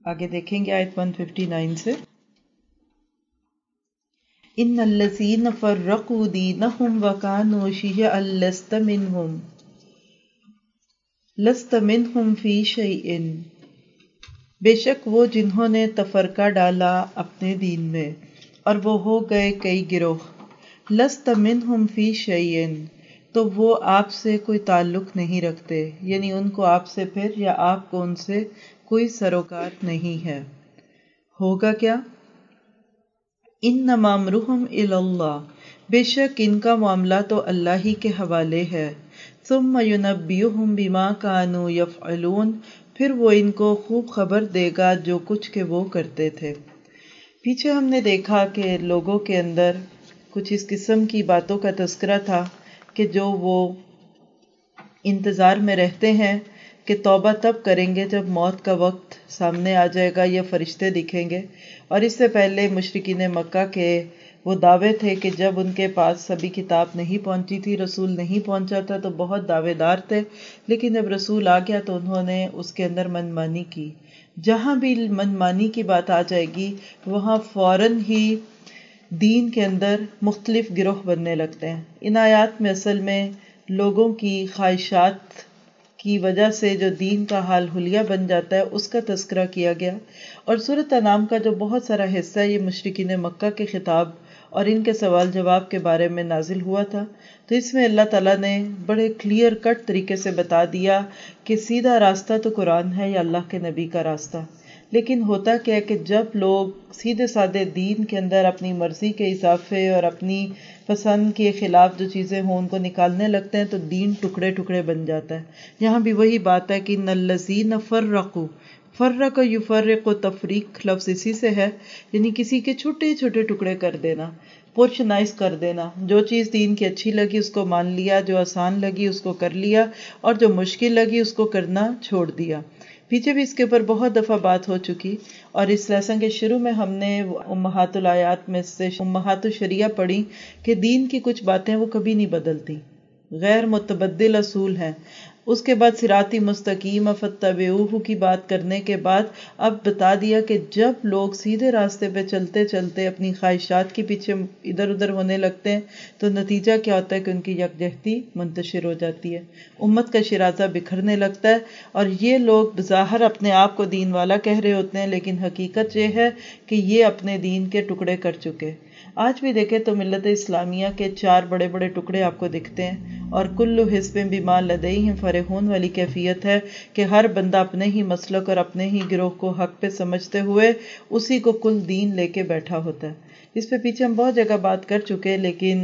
آگے دیکھیں گے آیت 159 سے. ان الذین فرقوا دینہم وکانوا شیعا لست منہم فی شیء. بے شک وہ جنہوں نے تفرقہ ڈالا اپنے دین میں اور وہ ہو گئے کئی گروہ. لست منہم فی شیء، تو وہ آپ سے کوئی تعلق نہیں رکھتے، یعنی ان کو آپ سے پھر یا آپ کو ان سے کوئی سروکار نہیں ہے. ہوگا کیا؟ انما امرهم الی اللہ، بے شک ان کا معاملہ تو اللہ ہی کے حوالے ہے. ثم ینبئہم بما کانوا یفعلون، پھر وہ ان کو خوب خبر دے گا جو کچھ کہ وہ کرتے تھے. پیچھے ہم نے دیکھا کہ لوگوں کے اندر کچھ اس قسم کی باتوں کا تذکرہ تھا کہ جو وہ انتظار میں رہتے ہیں کہ توبہ تب کریں گے جب موت کا وقت سامنے آ جائے گا یا فرشتے دکھیں گے. اور اس سے پہلے مشرکین مکہ کے وہ دعوے تھے کہ جب ان کے پاس سبھی کتاب نہیں پہنچی تھی، رسول نہیں پہنچا تھا، تو بہت دعوے دار تھے، لیکن جب رسول آ گیا تو انہوں نے اس کے اندر منمانی کی. جہاں بھی منمانی کی بات آ جائے گی وہاں فوراً ہی دین کے اندر مختلف گروہ بننے لگتے ہیں. ان آیات میں اصل میں لوگوں کی خواہشات کی وجہ سے جو دین کا حال حلیہ بن جاتا ہے اس کا تذکرہ کیا گیا. اور سورۃ انعام کا جو بہت سارا حصہ یہ مشرکین مکہ کے خطاب اور ان کے سوال جواب کے بارے میں نازل ہوا تھا. تو اس میں اللہ تعالیٰ نے بڑے کلیئر کٹ طریقے سے بتا دیا کہ سیدھا راستہ تو قرآن ہے یا اللہ کے نبی کا راستہ. لیکن ہوتا کیا ہے کہ جب لوگ سیدھے سادے دین کے اندر اپنی مرضی کے اضافے اور اپنی پسند کے خلاف جو چیزیں ہوں ان کو نکالنے لگتے ہیں تو دین ٹکڑے ٹکڑے بن جاتا ہے. یہاں بھی وہی بات ہے کہ ان الذین فرقوا، فرق یفرق، تفریق لفظ اسی سے ہے، یعنی کسی کے چھوٹے چھوٹے ٹکڑے کر دینا، پورشنائز کر دینا. جو چیز دین کی اچھی لگی اس کو مان لیا، جو آسان لگی اس کو کر لیا، اور جو مشکل لگی اس کو کرنا چھوڑ دیا. پیچھے بھی اس کے اوپر بہت دفعہ بات ہو چکی، اور اس لیسن کے شروع میں ہم نے امہات الآیات میں سے امہات الشریعہ پڑھی کہ دین کی کچھ باتیں وہ کبھی نہیں بدلتی، غیر متبدل اصول ہیں. اس کے بعد صراطی مستقیم فاتبعوہ کی بات کرنے کے بعد اب بتا دیا کہ جب لوگ سیدھے راستے پہ چلتے چلتے اپنی خواہشات کے پیچھے ادھر ادھر ہونے لگتے ہیں تو نتیجہ کیا ہوتا ہے کہ ان کی یکجہتی منتشر ہو جاتی ہے، امت کا شرازہ بکھرنے لگتا ہے. اور یہ لوگ بظاہر اپنے آپ کو دین والا کہہ رہے ہوتے ہیں لیکن حقیقت یہ ہے کہ یہ اپنے دین کے ٹکڑے کر چکے. آج بھی دیکھیں تو ملت اسلامیہ کے 4 بڑے بڑے ٹکڑے آپ کو دکھتے ہیں، اور کل حزب بما لدیہم فرحون والی کیفیت ہے کہ ہر بندہ اپنے ہی مسلک اور اپنے ہی گروہ کو حق پہ سمجھتے ہوئے اسی کو کل دین لے کے بیٹھا ہوتا ہے. اس پہ پیچھے ہم بہت جگہ بات کر چکے، لیکن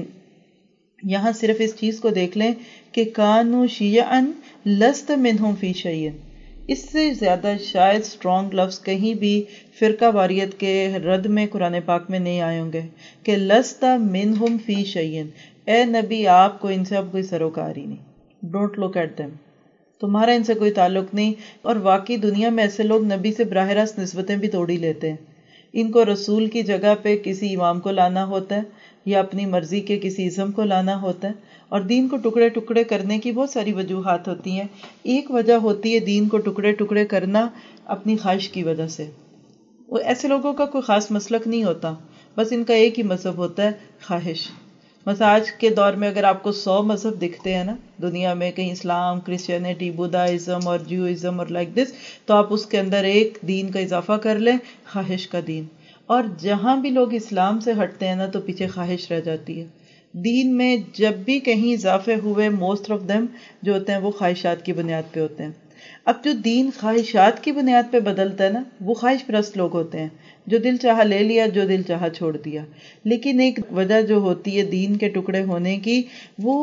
یہاں صرف اس چیز کو دیکھ لیں کہ کانوا شیعا لست منہم فی شیء. اس سے زیادہ شاید سٹرونگ لفظ کہیں بھی فرقہ واریت کے رد میں قرآن پاک میں نہیں آئے ہوں گے کہ لست منہم فی شیء. اے نبی آپ کو ان سے اب کوئی سروکار ہی نہیں، ڈونٹ لک ایٹ دیم، تمہارا ان سے کوئی تعلق نہیں. اور واقعی دنیا میں ایسے لوگ نبی سے براہ راست نسبتیں بھی توڑ ہی لیتے ہیں. ان کو رسول کی جگہ پہ کسی امام کو لانا ہوتا ہے یا اپنی مرضی کے کسی ازم کو لانا ہوتا ہے، اور دین کو ٹکڑے ٹکڑے کرنے کی بہت ساری وجوہات ہوتی ہیں. ایک وجہ ہوتی ہے دین کو ٹکڑے ٹکڑے کرنا اپنی خواہش کی وجہ سے. وہ ایسے لوگوں کا کوئی خاص مسلک نہیں ہوتا، بس ان کا ایک ہی مذہب ہوتا ہے، خواہش. مثلا آج کے دور میں اگر آپ کو 100 مذہب دکھتے ہیں نا دنیا میں، کہیں اسلام، کرسچینٹی، بدھائزم اور جیوازم اور لائک دس، تو آپ اس کے اندر ایک دین کا اضافہ کر لیں، خواہش کا دین. اور جہاں بھی لوگ اسلام سے ہٹتے ہیں نا تو پیچھے خواہش رہ جاتی ہے. دین میں جب بھی کہیں اضافے ہوئے موسٹ آف دم جو ہوتے ہیں وہ خواہشات کی بنیاد پہ ہوتے ہیں. اب جو دین خواہشات کی بنیاد پہ بدلتا ہے نا وہ خواہش پرست لوگ ہوتے ہیں، جو دل چاہا لے لیا، جو دل چاہا چھوڑ دیا. لیکن ایک وجہ جو ہوتی ہے دین کے ٹکڑے ہونے کی وہ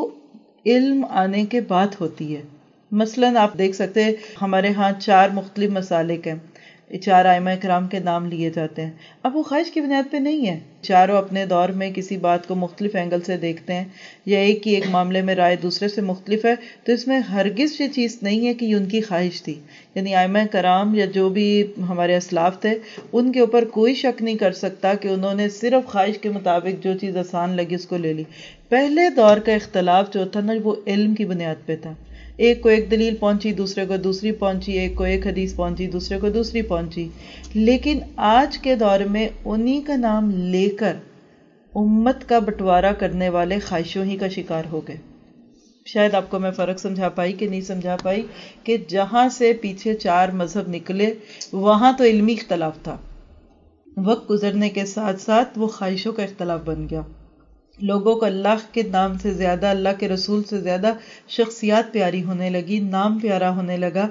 علم آنے کے بعد ہوتی ہے. مثلاً آپ دیکھ سکتے ہیں ہمارے ہاں 4 مختلف مسالک ہیں، 4 ائمہ کرام کے نام لیے جاتے ہیں. اب وہ خواہش کی بنیاد پہ نہیں ہے، چاروں اپنے دور میں کسی بات کو مختلف اینگل سے دیکھتے ہیں یا ایک ہی ایک معاملے میں رائے دوسرے سے مختلف ہے، تو اس میں ہرگز یہ چیز نہیں ہے کہ یہ ان کی خواہش تھی. یعنی ائمہ کرام یا جو بھی ہمارے اسلاف تھے ان کے اوپر کوئی شک نہیں کر سکتا کہ انہوں نے صرف خواہش کے مطابق جو چیز آسان لگی اس کو لے لی. پہلے دور کا اختلاف جو تھا نا وہ علم کی بنیاد پہ تھا. ایک کو ایک دلیل پہنچی، دوسرے کو دوسری پہنچی، ایک کو ایک حدیث پہنچی، دوسرے کو دوسری پہنچی، لیکن آج کے دور میں انہی کا نام لے کر امت کا بٹوارا کرنے والے خواہشوں ہی کا شکار ہو گئے۔ شاید آپ کو میں فرق سمجھا پائی کہ نہیں سمجھا پائی، کہ جہاں سے پیچھے 4 مذہب نکلے وہاں تو علمی اختلاف تھا، وقت گزرنے کے ساتھ ساتھ وہ خواہشوں کا اختلاف بن گیا۔ لوگوں کو اللہ کے نام سے زیادہ، اللہ کے رسول سے زیادہ شخصیات پیاری ہونے لگی، نام پیارا ہونے لگا،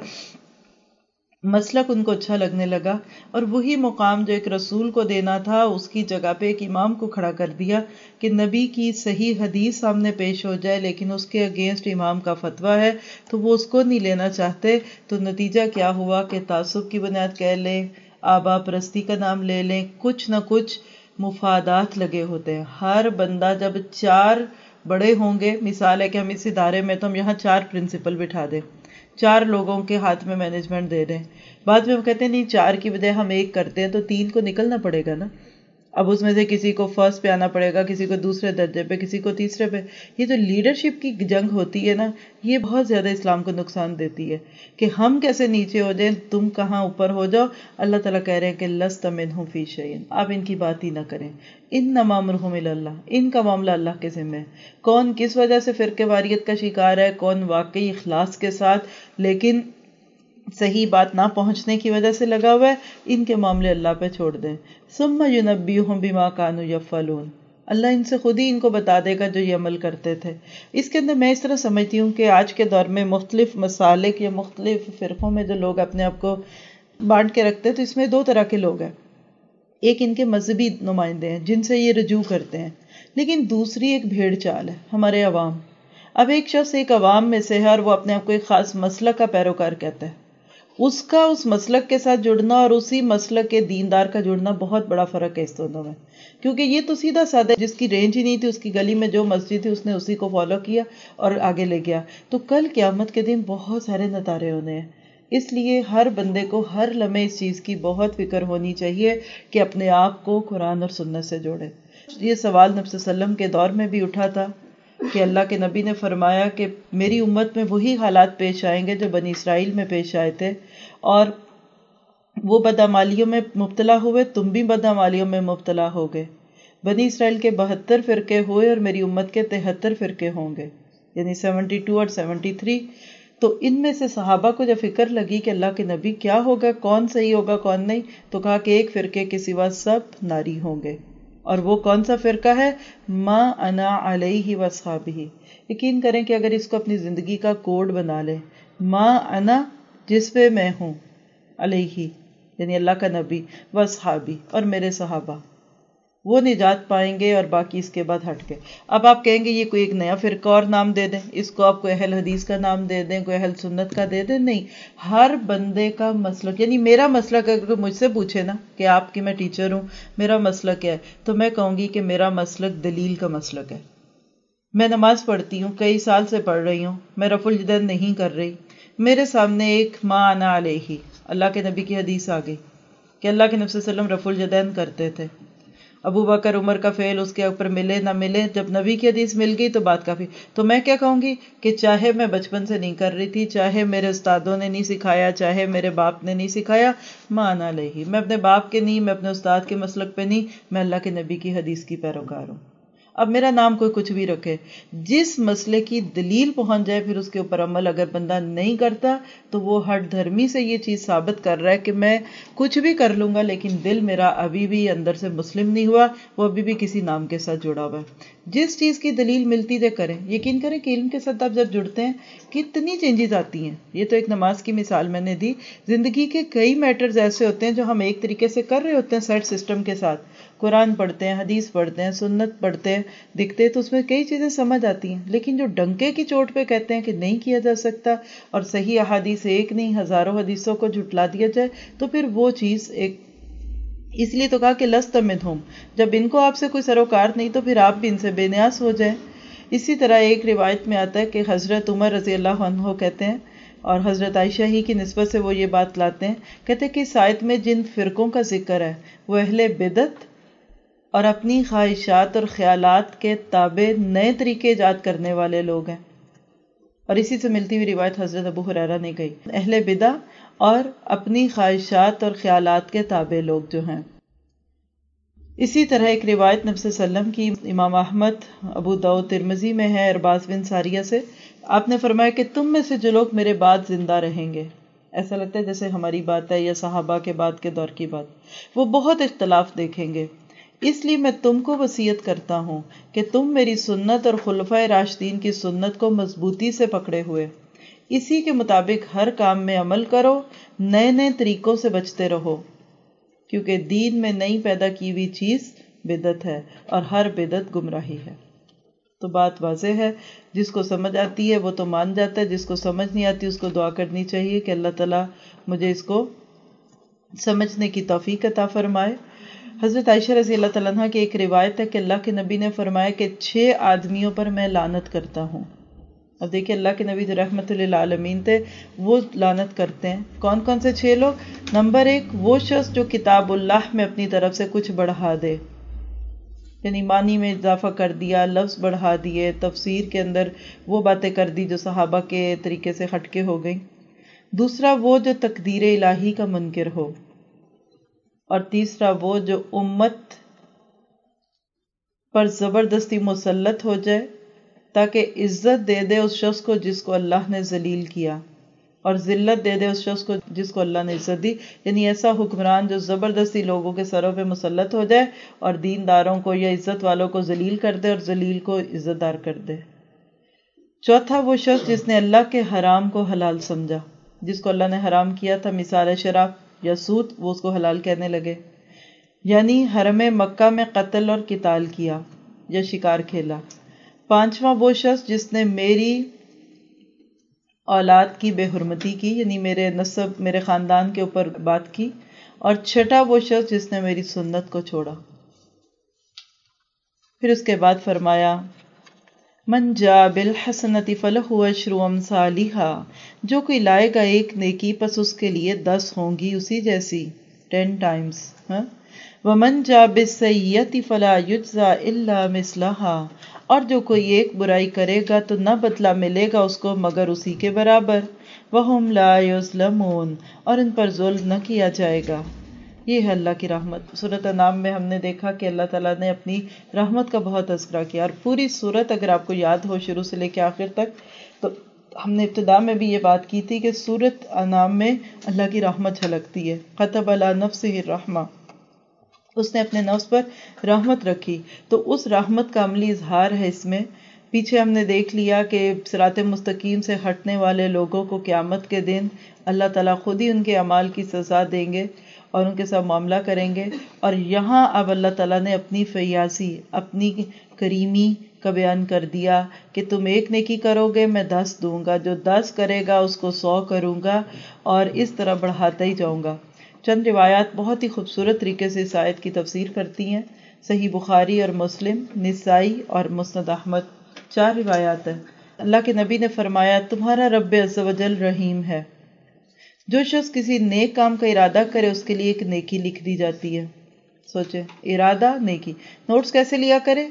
مسلک ان کو اچھا لگنے لگا، اور وہی مقام جو ایک رسول کو دینا تھا اس کی جگہ پہ ایک امام کو کھڑا کر دیا کہ نبی کی صحیح حدیث سامنے پیش ہو جائے لیکن اس کے اگینسٹ امام کا فتویٰ ہے تو وہ اس کو نہیں لینا چاہتے۔ تو نتیجہ کیا ہوا کہ تعصب کی بنیاد کہہ لیں، آبا پرستی کا نام لے لیں، کچھ نہ کچھ مفادات لگے ہوتے ہیں۔ ہر بندہ جب 4 بڑے ہوں گے، مثال ہے کہ ہم اس ادارے میں تو ہم یہاں 4 پرنسپل بٹھا دیں، 4 لوگوں کے ہاتھ میں مینجمنٹ دے دیں، بعد میں ہم کہتے ہیں نہیں 4 کی بجائے ہم 1 کرتے ہیں، تو 3 کو نکلنا پڑے گا نا۔ اب اس میں سے کسی کو فرسٹ پہ آنا پڑے گا، کسی کو دوسرے درجے پہ، کسی کو تیسرے پہ۔ یہ جو لیڈرشپ کی جنگ ہوتی ہے نا، یہ بہت زیادہ اسلام کو نقصان دیتی ہے کہ ہم کیسے نیچے ہو جائیں، تم کہاں اوپر ہو جاؤ۔ اللہ تعالیٰ کہہ رہے ہیں کہ لست منہم فی شیء، آپ ان کی بات ہی نہ کریں، انما امرہم الی اللہ، ان کا معاملہ اللہ کے ذمہ ہے۔ کون کس وجہ سے فرقہ واریت کا شکار ہے، کون واقعی اخلاص کے ساتھ لیکن صحیح بات نہ پہنچنے کی وجہ سے لگا ہوا ہے، ان کے معاملے اللہ پہ چھوڑ دیں۔ ثم ینبئہم بما کانوا یفعلون، اللہ ان سے خود ہی ان کو بتا دے گا جو یہ عمل کرتے تھے۔ اس کے اندر میں اس طرح سمجھتی ہوں کہ آج کے دور میں مختلف مسالک یا مختلف فرقوں میں جو لوگ اپنے آپ کو بانٹ کے رکھتے ہیں تو اس میں 2 طرح کے لوگ ہیں۔ ایک ان کے مذہبی نمائندے ہیں جن سے یہ رجوع کرتے ہیں، لیکن دوسری ایک بھیڑ چال ہے ہمارے عوام۔ اب ایک شخص ایک عوام میں سے ہے اور وہ اپنے آپ کو ایک خاص مسلک کا پیروکار کہتا ہے، اس کا اس مسلک کے ساتھ جڑنا اور اسی مسلک کے دیندار کا جڑنا بہت بڑا فرق ہے اس دونوں میں، کیونکہ یہ تو سیدھا سادہ جس کی رینج ہی نہیں تھی، اس کی گلی میں جو مسجد تھی اس نے اسی کو فالو کیا اور آگے لے گیا، تو کل قیامت کے دن بہت سارے نتارے ہونے ہیں۔ اس لیے ہر بندے کو ہر لمحے اس چیز کی بہت فکر ہونی چاہیے کہ اپنے آپ کو قرآن اور سنت سے جوڑے۔ یہ سوال نبی صلی اللہ علیہ وسلم کے دور میں بھی اٹھا تھا کہ اللہ کے نبی نے فرمایا کہ میری امت میں وہی حالات پیش آئیں گے جو بنی اسرائیل میں پیش آئے تھے، اور وہ بدعمالیوں میں مبتلا ہوئے، تم بھی بدعمالیوں میں مبتلا ہو گئے۔ بنی اسرائیل کے 72 فرقے ہوئے اور میری امت کے 73 فرقے ہوں گے، یعنی 72 اور 73۔ تو ان میں سے صحابہ کو جب فکر لگی کہ اللہ کے نبی کیا ہوگا، کون صحیح ہوگا کون نہیں، تو کہا کہ ایک فرقے کے سوا سب ناری ہوں گے، اور وہ کون سا فرقہ ہے؟ ما انا علیہ واصحابہ۔ یقین کریں کہ اگر اس کو اپنی زندگی کا کوڈ بنا لیں، ما انا جس پہ میں ہوں، علیہ یعنی اللہ کا نبی، واصحابی اور میرے صحابہ، وہ نجات پائیں گے اور باقی اس کے بعد ہٹ کے۔ اب آپ کہیں گے یہ کوئی ایک نیا فرقہ اور نام دے دیں، اس کو آپ کو اہل حدیث کا نام دے دیں، کوئی اہل سنت کا دے دیں، نہیں، ہر بندے کا مسلک، یعنی میرا مسلک اگر کوئی مجھ سے پوچھے نا کہ آپ کی میں ٹیچر ہوں، میرا مسلک کیا ہے، تو میں کہوں گی کہ میرا مسلک دلیل کا مسلک ہے۔ میں نماز پڑھتی ہوں، کئی سال سے پڑھ رہی ہوں، میں رفع الجدین نہیں کر رہی، میرے سامنے ایک ما انا علیہ اللہ کے نبی کی حدیث آ گئی کہ اللہ کے نبی صلی اللہ علیہ وسلم رفع الجدین کرتے تھے، ابو بکر عمر کا فعل اس کے اوپر ملے نہ ملے، جب نبی کی حدیث مل گئی تو بات کافی۔ تو میں کیا کہوں گی کہ چاہے میں بچپن سے نہیں کر رہی تھی، چاہے میرے استادوں نے نہیں سکھایا، چاہے میرے باپ نے نہیں سکھایا، ما انا علیہ، میں اپنے باپ کے نہیں، میں اپنے استاد کے مسلک پہ نہیں، میں اللہ کے نبی کی حدیث کی پیروکار ہوں۔ اب میرا نام کوئی کچھ بھی رکھے، جس مسئلے کی دلیل پہنچ جائے پھر اس کے اوپر عمل اگر بندہ نہیں کرتا تو وہ ہٹ دھرمی سے یہ چیز ثابت کر رہا ہے کہ میں کچھ بھی کر لوں گا لیکن دل میرا ابھی بھی اندر سے مسلم نہیں ہوا، وہ ابھی بھی کسی نام کے ساتھ جڑا ہوا ہے۔ جس چیز کی دلیل ملتی دے کریں، یقین کریں کہ علم کے ساتھ آپ جب جڑتے ہیں کتنی چینجز آتی ہیں۔ یہ تو ایک نماز کی مثال میں نے دی، زندگی کے کئی میٹرز ایسے ہوتے ہیں جو ہم ایک طریقے سے کر رہے ہوتے ہیں سیٹ سسٹم کے ساتھ، قرآن پڑھتے ہیں، حدیث پڑھتے ہیں، سنت پڑھتے ہیں، دکھتے تو اس میں کئی چیزیں سمجھ آتی ہیں، لیکن جو ڈنکے کی چوٹ پہ کہتے ہیں کہ نہیں کیا جا سکتا اور صحیح احادیث ایک نہیں ہزاروں حدیثوں کو جھٹلا دیا جائے، تو پھر وہ چیز ایک، اس لیے تو کہا کہ لست منہم، جب ان کو آپ سے کوئی سروکار نہیں تو پھر آپ بھی ان سے بے نیاز ہو جائیں۔ اسی طرح ایک روایت میں آتا ہے کہ حضرت عمر رضی اللہ عنہ کہتے ہیں، اور حضرت عائشہ ہی کی نسبت سے وہ یہ بات لاتے ہیں، کہتے ہیں کہ اس آیت میں جن فرقوں کا ذکر ہے وہ اہل بدعت اور اپنی خواہشات اور خیالات کے تابع نئے طریقے ایجاد کرنے والے لوگ ہیں۔ اور اسی سے ملتی ہوئی روایت حضرت ابو ہریرہ نے کہی، اہل بدع اور اپنی خواہشات اور خیالات کے تابع لوگ جو ہیں۔ اسی طرح ایک روایت نبی صلی اللہ علیہ وسلم کی امام احمد، ابو داؤد، ترمذی میں ہے ارباز بن ساریہ سے، آپ نے فرمایا کہ تم میں سے جو لوگ میرے بعد زندہ رہیں گے، ایسا لگتا ہے جیسے ہماری بات ہے یا صحابہ کے بعد کے دور کی بات، وہ بہت اختلاف دیکھیں گے، اس لیے میں تم کو وصیت کرتا ہوں کہ تم میری سنت اور خلفائے راشدین کی سنت کو مضبوطی سے پکڑے ہوئے اسی کے مطابق ہر کام میں عمل کرو، نئے نئے طریقوں سے بچتے رہو، کیونکہ دین میں نئی پیدا کی ہوئی چیز بدعت ہے اور ہر بدعت گمراہی ہے۔ تو بات واضح ہے، جس کو سمجھ آتی ہے وہ تو مان جاتا ہے، جس کو سمجھ نہیں آتی اس کو دعا کرنی چاہیے کہ اللہ تعالیٰ مجھے اس کو سمجھنے کی توفیق عطا فرمائے۔ حضرت عائشہ رضی اللہ تعالیٰ عنہ کی ایک روایت ہے کہ اللہ کے نبی نے فرمایا کہ 6 آدمیوں پر میں لعنت کرتا ہوں۔ اب دیکھیں اللہ کے نبی جو رحمت للعالمین تھے وہ لعنت کرتے ہیں، کون کون سے 6 لوگ؟ نمبر 1 وہ شخص جو کتاب اللہ میں اپنی طرف سے کچھ بڑھا دے، یعنی معنی میں اضافہ کر دیا، لفظ بڑھا دیے، تفسیر کے اندر وہ باتیں کر دی جو صحابہ کے طریقے سے ہٹ کے ہو گئیں۔ دوسرا وہ جو تقدیر الہی کا منکر ہو، اور تیسرا وہ جو امت پر زبردستی مسلط ہو جائے تاکہ عزت دے دے اس شخص کو جس کو اللہ نے ذلیل کیا، اور ذلت دے دے اس شخص کو جس کو اللہ نے عزت دی، یعنی ایسا حکمران جو زبردستی لوگوں کے سروں پہ مسلط ہو جائے اور دینداروں کو یا عزت والوں کو ذلیل کر دے اور ذلیل کو عزت دار کر دے۔ چوتھا وہ شخص جس نے اللہ کے حرام کو حلال سمجھا، جس کو اللہ نے حرام کیا تھا، مثال شراب یا سود، وہ اس کو حلال کہنے لگے، یعنی حرم مکہ میں قتل اور قتال کیا یا شکار کھیلا۔ پانچواں وہ شخص جس نے میری اولاد کی بے حرمتی کی، یعنی میرے نسب، میرے خاندان کے اوپر بات کی۔ اور چھٹا وہ شخص جس نے میری سنت کو چھوڑا۔ پھر اس کے بعد فرمایا من جاء بالحسنۃ فلہ عشر امثالھا، جو کوئی لائے گا ایک نیکی پس اس کے لیے 10 ہوں گی اسی جیسی، 10 ٹائمز۔ ومن جاء بالسیئۃ فلا یجزی الا مثلھا، اور جو کوئی ایک برائی کرے گا تو نہ بدلہ ملے گا اس کو مگر اسی کے برابر۔ وہم لا یظلمون، اور ان پر ظلم نہ کیا جائے گا۔ یہ ہے اللہ کی رحمت۔ سورۃ انعام میں ہم نے دیکھا کہ اللہ تعالیٰ نے اپنی رحمت کا بہت تذکرہ کیا، اور پوری سورت اگر آپ کو یاد ہو شروع سے لے کے آخر تک، تو ہم نے ابتدا میں بھی یہ بات کی تھی کہ سورۃ انعام میں اللہ کی رحمت جھلکتی ہے۔ کتب علی نفسہ الرحمہ، اس نے اپنے نفس پر رحمت رکھی، تو اس رحمت کا عملی اظہار ہے اس میں۔ پیچھے ہم نے دیکھ لیا کہ صراط مستقیم سے ہٹنے والے لوگوں کو قیامت کے دن اللہ تعالیٰ خود ہی ان کے اعمال کی سزا دیں گے اور ان کے ساتھ معاملہ کریں گے، اور یہاں اب اللہ تعالیٰ نے اپنی فیاضی، اپنی کریمی کا بیان کر دیا کہ تم ایک نیکی کرو گے میں 10 دوں گا، جو 10 کرے گا اس کو 100 کروں گا، اور اس طرح بڑھاتا ہی جاؤں گا۔ چند روایات بہت ہی خوبصورت طریقے سے اس آیت کی تفسیر کرتی ہیں۔ صحیح بخاری اور مسلم، نسائی اور مسند احمد، 4 روایات ہیں۔ اللہ کے نبی نے فرمایا تمہارا رب عز و جل رحیم ہے، جو شخص کسی نیک کام کا ارادہ کرے اس کے لیے ایک نیکی لکھ دی جاتی ہے۔ سوچیں، ارادہ نیکی، نوٹس کیسے لیا کرے؟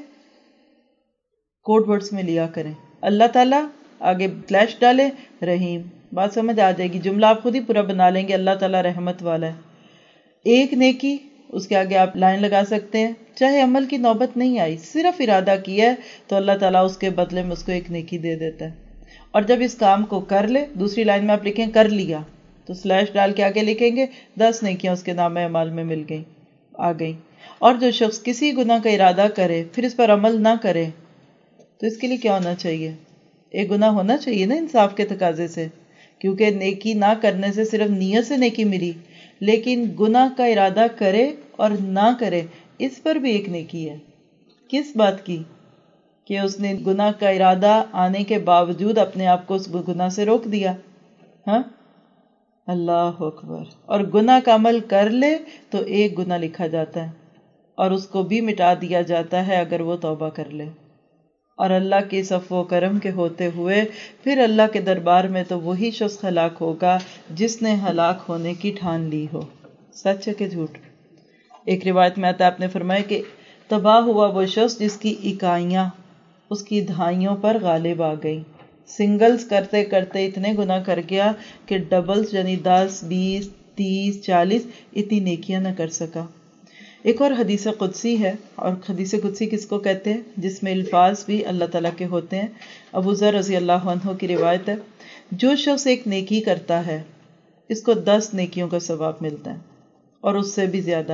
کوڈ ورڈز میں لیا کریں۔ اللہ تعالیٰ آگے سلیش ڈالے، رحیم، بات سمجھ آ جائے گی، جملہ آپ خود ہی پورا بنا لیں گے، اللہ تعالیٰ رحمت والا ہے۔ ایک نیکی، اس کے آگے آپ لائن لگا سکتے ہیں، چاہے عمل کی نوبت نہیں آئی، صرف ارادہ کیا ہے تو اللہ تعالیٰ اس کے بدلے میں اس کو ایک نیکی دے دیتا ہے۔ اور جب اس کام کو کر لے، دوسری لائن میں آپ لکھیں کر لیا، تو سلیش ڈال کے آگے لکھیں گے 10 نیکیاں اس کے نام اعمال میں مل گئیں، آ گئیں۔ اور جو شخص کسی گناہ کا ارادہ کرے پھر اس پر عمل نہ کرے، تو اس کے لیے کیا ہونا چاہیے؟ ایک گناہ ہونا چاہیے نا انصاف کے تقاضے سے، کیونکہ نیکی نہ کرنے سے صرف نیت سے نیکی ملی، لیکن گناہ کا ارادہ کرے اور نہ کرے اس پر بھی ایک نیکی ہے۔ کس بات کی؟ کہ اس نے گناہ کا ارادہ آنے کے باوجود اپنے آپ کو اس گناہ سے روک دیا۔ ہاں، اللہ اکبر۔ اور گناہ کا عمل کر لے تو ایک گناہ لکھا جاتا ہے اور اس کو بھی مٹا دیا جاتا ہے اگر وہ توبہ کر لے۔ اور اللہ کے صفو و کرم کے ہوتے ہوئے پھر اللہ کے دربار میں تو وہی شخص ہلاک ہوگا جس نے ہلاک ہونے کی ٹھان لی ہو۔ سچ ہے کہ جھوٹ؟ ایک روایت میں آتا ہے، آپ نے فرمایا کہ تباہ ہوا وہ شخص جس کی اکائیاں اس کی دھائیوں پر غالب آ گئی۔ سنگلز کرتے کرتے اتنے گناہ کر گیا کہ ڈبلز یعنی 10 20 30 40 اتنی نیکیاں نہ کر سکا۔ ایک اور حدیث قدسی ہے، اور حدیث قدسی کس کو کہتے ہیں؟ جس میں الفاظ بھی اللہ تعالیٰ کے ہوتے ہیں۔ ابو ذر رضی اللہ عنہ کی روایت ہے، جو شخص ایک نیکی کرتا ہے اس کو 10 نیکیوں کا ثواب ملتا ہے اور اس سے بھی زیادہ،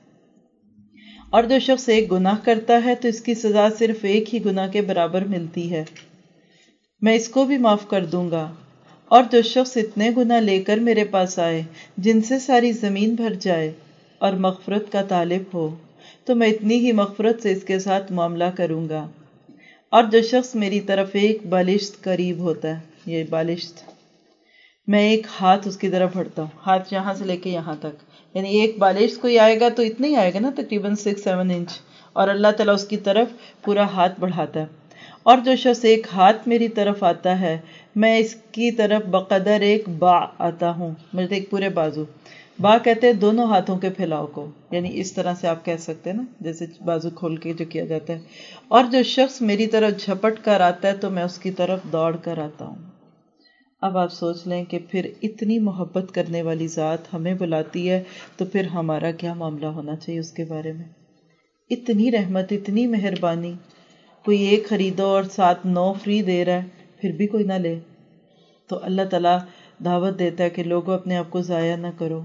اور جو شخص ایک گناہ کرتا ہے تو اس کی سزا صرف ایک ہی گناہ کے برابر ملتی ہے، میں اس کو بھی معاف کر دوں گا۔ اور جو شخص اتنے گناہ لے کر میرے پاس آئے جن سے ساری زمین بھر جائے اور مغفرت کا طالب ہو تو میں اتنی ہی مغفرت سے اس کے ساتھ معاملہ کروں گا۔ اور جو شخص میری طرف ایک بالشت قریب ہوتا ہے، یہ بالشت میں ایک ہاتھ اس کی طرف بڑھتا ہوں، ہاتھ یہاں سے لے کے یہاں تک، یعنی ایک بالشت کوئی آئے گا تو اتنا ہی آئے گا نا، تقریباً 6-7 انچ، اور اللہ تعالیٰ اس کی طرف پورا ہاتھ بڑھاتا ہے۔ اور جو شخص ایک ہاتھ میری طرف آتا ہے میں اس کی طرف بقدر ایک با آتا ہوں، مطلب ایک پورے بازو، با کہتے ہیں دونوں ہاتھوں کے پھیلاؤ کو، یعنی اس طرح سے آپ کہہ سکتے ہیں نا، جیسے بازو کھول کے جو کیا جاتا ہے۔ اور جو شخص میری طرف جھپٹ کر آتا ہے تو میں اس کی طرف دوڑ کر آتا ہوں۔ اب آپ سوچ لیں کہ پھر اتنی محبت کرنے والی ذات ہمیں بلاتی ہے تو پھر ہمارا کیا معاملہ ہونا چاہیے اس کے بارے میں۔ اتنی رحمت، اتنی مہربانی، کوئی ایک خریدو اور 7 9 فری دے رہا ہے پھر بھی کوئی نہ لے، تو اللہ تعالیٰ دعوت دیتا ہے کہ لوگوں اپنے آپ کو ضائع نہ کرو۔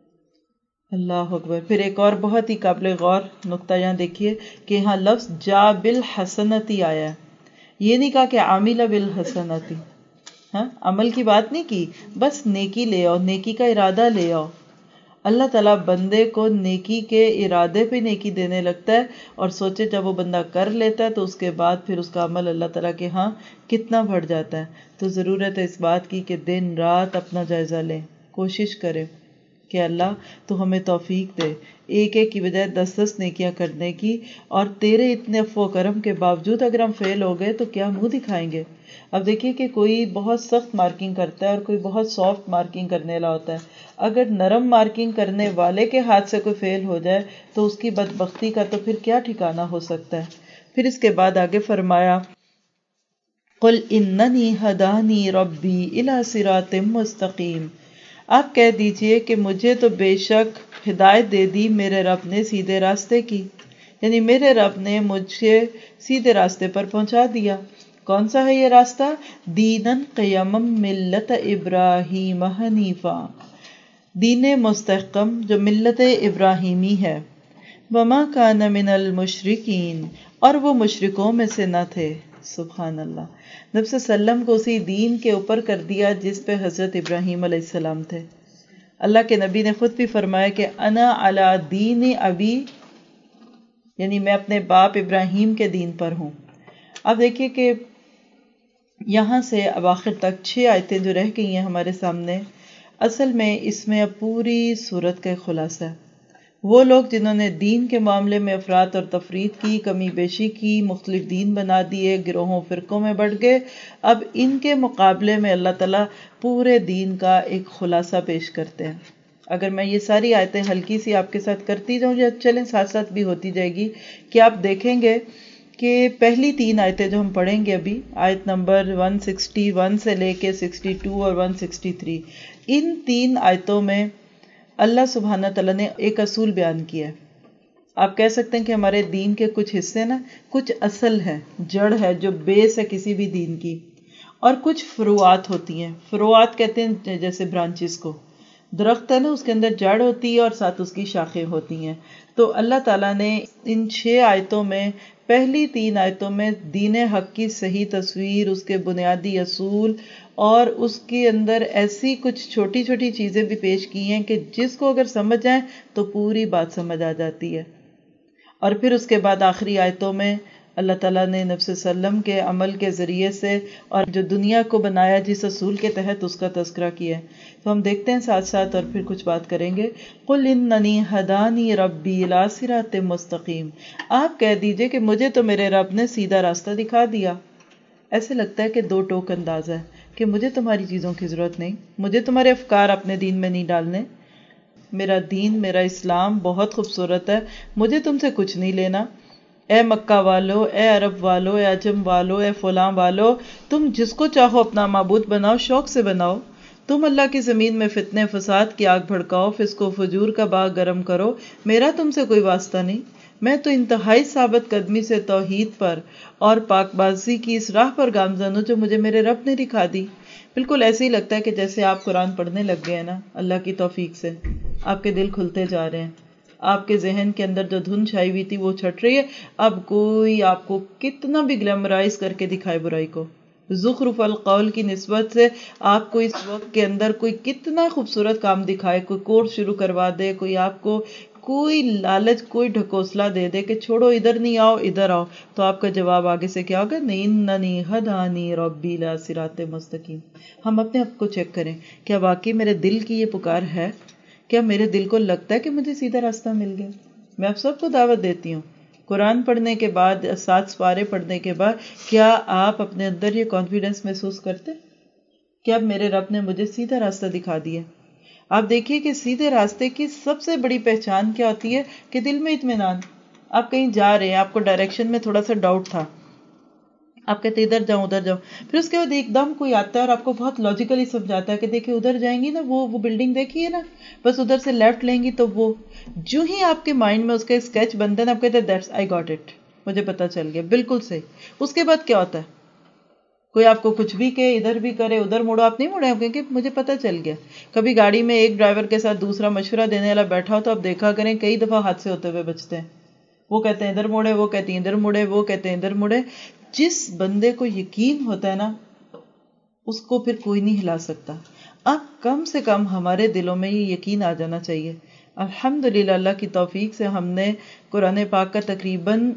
اللہ اکبر۔ پھر ایک اور بہت ہی قابل غور نقطہ یہاں دیکھیے کہ یہاں لفظ جا بالحسنتی آیا ہے، یہ نہیں کہا کہ عامل بالحسنتی، ہاں عمل کی بات نہیں کی، بس نیکی لے آؤ، نیکی کا ارادہ لے آؤ۔ اللہ تعالیٰ بندے کو نیکی کے ارادے پہ نیکی دینے لگتا ہے، اور سوچے جب وہ بندہ کر لیتا ہے تو اس کے بعد پھر اس کا عمل اللہ تعالیٰ کے ہاں کتنا بڑھ جاتا ہے۔ تو ضرورت ہے اس بات کی کہ دن رات اپنا جائزہ لیں، کوشش کریں کہ اللہ تو ہمیں توفیق دے ایک ایک کی بجائے 10 نیکیاں کرنے کی، اور تیرے اتنے عفو و کرم کے باوجود اگر ہم فیل ہو گئے تو کیا منہ دکھائیں گے۔ اب دیکھیے کہ کوئی بہت سخت مارکنگ کرتا ہے اور کوئی بہت سافٹ مارکنگ کرنے والا ہوتا ہے، اگر نرم مارکنگ کرنے والے کے ہاتھ سے کوئی فیل ہو جائے تو اس کی بدبختی کا تو پھر کیا ٹھکانہ ہو سکتا ہے۔ پھر اس کے بعد آگے فرمایا قل اننی ہدانی ربی الی صراط مستقیم، آپ کہہ دیجئے کہ مجھے تو بے شک ہدایت دے دی میرے رب نے سیدھے راستے کی، یعنی میرے رب نے مجھے سیدھے راستے پر پہنچا دیا۔ کون سا ہے یہ راستہ؟ دینن قیمم ملت ابراہیم حنیفا، دین مستحکم جو ملت ابراہیمی ہے، وما کان من المشرکین، اور وہ مشرکوں میں سے نہ تھے۔ سبحان اللہ، نبی صلی اللہ علیہ وسلم کو اسی دین کے اوپر کر دیا جس پہ حضرت ابراہیم علیہ السلام تھے۔ اللہ کے نبی نے خود بھی فرمایا کہ انا علی دین ابی، یعنی میں اپنے باپ ابراہیم کے دین پر ہوں۔ اب دیکھیے کہ یہاں سے اب آخر تک 6 آیتیں جو رہ گئی ہیں ہمارے سامنے، اصل میں اس میں اب پوری سورت کا خلاصہ ہے۔ وہ لوگ جنہوں نے دین کے معاملے میں افراط اور تفریط کی، کمی بیشی کی، مختلف دین بنا دیے، گروہوں فرقوں میں بڑھ گئے، اب ان کے مقابلے میں اللہ تعالیٰ پورے دین کا ایک خلاصہ پیش کرتے ہیں۔ اگر میں یہ ساری آیتیں ہلکی سی آپ کے ساتھ کرتی جاؤں یا چلیں ساتھ ساتھ بھی ہوتی جائے گی، کہ آپ دیکھیں گے کہ پہلی 3 آیتیں جو ہم پڑھیں گے ابھی، آیت نمبر 161 سے لے کے 62 اور 163، ان 3 آیتوں میں اللہ سبحانہ تعالیٰ نے ایک اصول بیان کیا ہے۔ آپ کہہ سکتے ہیں کہ ہمارے دین کے کچھ حصے نا، کچھ اصل ہے، جڑ ہے جو بیس ہے کسی بھی دین کی، اور کچھ فروعات ہوتی ہیں۔ فروعات کہتے ہیں جیسے برانچز کو، درخت ہے نا اس کے اندر جڑ ہوتی ہے اور ساتھ اس کی شاخیں ہوتی ہیں۔ تو اللہ تعالیٰ نے ان 6 آیتوں میں، پہلی 3 آیتوں میں دین حق کی صحیح تصویر، اس کے بنیادی اصول، اور اس کے اندر ایسی کچھ چھوٹی چھوٹی چیزیں بھی پیش کی ہیں کہ جس کو اگر سمجھ جائیں تو پوری بات سمجھ آ جاتی ہے۔ اور پھر اس کے بعد آخری آیتوں میں اللہ تعالیٰ نے نبی صلی اللہ علیہ وسلم کے عمل کے ذریعے سے اور جو دنیا کو بنایا جس اصول کے تحت، اس کا تذکرہ کیا ہے۔ تو ہم دیکھتے ہیں ساتھ ساتھ اور پھر کچھ بات کریں گے۔ قل اننی ہدانی ربی الی صراط مستقیم، آپ کہہ دیجئے کہ مجھے تو میرے رب نے سیدھا راستہ دکھا دیا۔ ایسے لگتا ہے کہ 2 ٹوک انداز ہے کہ مجھے تمہاری چیزوں کی ضرورت نہیں، مجھے تمہارے افکار اپنے دین میں نہیں ڈالنے، میرا دین، میرا اسلام بہت خوبصورت ہے، مجھے تم سے کچھ نہیں لینا۔ اے مکہ والو، اے عرب والو، اے عجم والو، اے فلاں والو، تم جس کو چاہو اپنا معبود بناؤ، شوق سے بناؤ. تم اللہ کی زمین میں فتنے فساد کی آگ بھڑکاؤ، فسق و فجور کا باغ گرم کرو، میرا تم سے کوئی واسطہ نہیں. میں تو انتہائی ثابت قدمی سے توحید پر اور پاک بازی کی اس راہ پر گامزن ہوں جو مجھے میرے رب نے دکھا دی. بالکل ایسے ہی لگتا ہے کہ جیسے آپ قرآن پڑھنے لگ گئے ہیں نا، اللہ کی توفیق سے آپ کے دل کھلتے جا رہے ہیں. آپ کے ذہن کے اندر جو دھن چھائی ہوئی تھی وہ چھٹ رہی ہے. اب کوئی آپ کو کتنا بھی گلیمرائز کر کے دکھائے برائی کو، زخرف القول کی نسبت سے آپ کو اس وقت کے اندر کوئی کتنا خوبصورت کام دکھائے، کوئی کورس شروع کروا دے، کوئی آپ کو کوئی لالچ، کوئی ڈھکوسلا دے دے کہ چھوڑو ادھر نہیں آؤ ادھر آؤ، تو آپ کا جواب آگے سے کیا ہوگا؟ اننی ہدانی ربی الی صراط مستقیم. ہم اپنے آپ کو چیک کریں، کیا واقعی میرے دل کی یہ پکار ہے؟ کیا میرے دل کو لگتا ہے کہ مجھے سیدھا راستہ مل گیا؟ میں آپ سب کو دعوت دیتی ہوں، قرآن پڑھنے کے بعد، 7 سپارے پڑھنے کے بعد، کیا آپ اپنے اندر یہ کانفیڈنس محسوس کرتے کہ اب میرے رب نے مجھے سیدھا راستہ دکھا دیا؟ آپ دیکھیے کہ سیدھے راستے کی سب سے بڑی پہچان کیا ہوتی ہے؟ کہ دل میں اطمینان. آپ کہیں جا رہے ہیں، آپ کو ڈائریکشن میں تھوڑا سا ڈاؤٹ تھا، آپ کہتے ادھر جاؤں ادھر جاؤں، پھر اس کے بعد ایک دم کوئی آتا ہے اور آپ کو بہت لاجیکلی سمجھاتا ہے کہ دیکھیں ادھر جائیں گی نا، وہ بلڈنگ دیکھیے نا، بس ادھر سے لیفٹ لیں گی تو وہ. جو ہی آپ کے مائنڈ میں اس کا اسکیچ بنتا ہے نا، آپ کہتے ہیں دیٹس آئی گاٹ اٹ، مجھے پتا چل گیا، بالکل صحیح. اس کے بعد کیا ہوتا ہے؟ کوئی آپ کو کچھ بھی کہے، ادھر بھی کرے ادھر مڑو، آپ نہیں مڑے، آپ کہیں کہ مجھے پتا چل گیا. کبھی گاڑی میں ایک ڈرائیور کے ساتھ دوسرا مشورہ دینے والا بیٹھا ہو تو آپ دیکھا کریں کئی دفعہ حادثے ہوتے ہوئے بچتے ہیں. وہ کہتے ہیں ادھر مڑے، وہ کہتی ہیں ادھر مڑے، وہ کہتے ہیں ادھر مڑے. جس بندے کو یقین ہوتا ہے نا، اس کو پھر کوئی نہیں ہلا سکتا. اب کم سے کم ہمارے دلوں میں یہ یقین آ جانا چاہیے. الحمدللہ اللہ کی توفیق سے ہم نے قرآن پاک کا تقریباً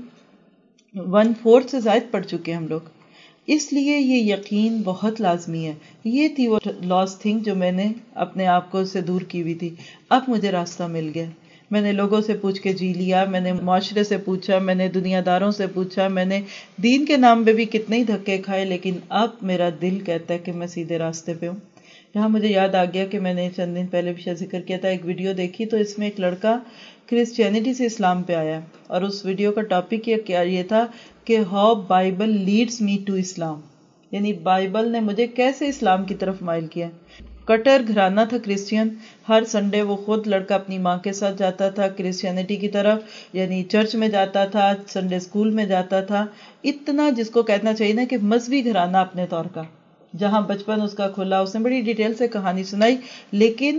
1/4 سے زائد پڑھ چکے ہم لوگ، اس لیے یہ یقین بہت لازمی ہے. یہ تھی وہ لاس تھنگ جو میں نے اپنے آپ کو سے دور کی ہوئی تھی. اب مجھے راستہ مل گیا. میں نے لوگوں سے پوچھ کے جی لیا، میں نے معاشرے سے پوچھا، میں نے دنیا داروں سے پوچھا، میں نے دین کے نام پہ بھی کتنے ہی دھکے کھائے، لیکن اب میرا دل کہتا ہے کہ میں سیدھے راستے پہ ہوں. یہاں مجھے یاد آ گیا کہ میں نے چند دن پہلے بھی شاید ذکر کیا تھا، ایک ویڈیو دیکھی تو اس میں ایک لڑکا کرسچینٹی سے اسلام پہ آیا، اور اس ویڈیو کا ٹاپک یہ تھا کہ how Bible leads me to Islam, یعنی بائبل نے مجھے کیسے اسلام کی طرف مائل کیا. کٹر گھرانہ تھا کرسچین. ہر سنڈے وہ خود لڑکا اپنی ماں کے ساتھ جاتا تھا کرسچینٹی کی طرف، یعنی چرچ میں جاتا تھا، سنڈے اسکول میں جاتا تھا. اتنا جس کو کہنا چاہیے نا کہ مذہبی گھرانہ اپنے طور کا، جہاں بچپن اس کا کھلا. اس نے بڑی ڈیٹیل سے کہانی سنائی، لیکن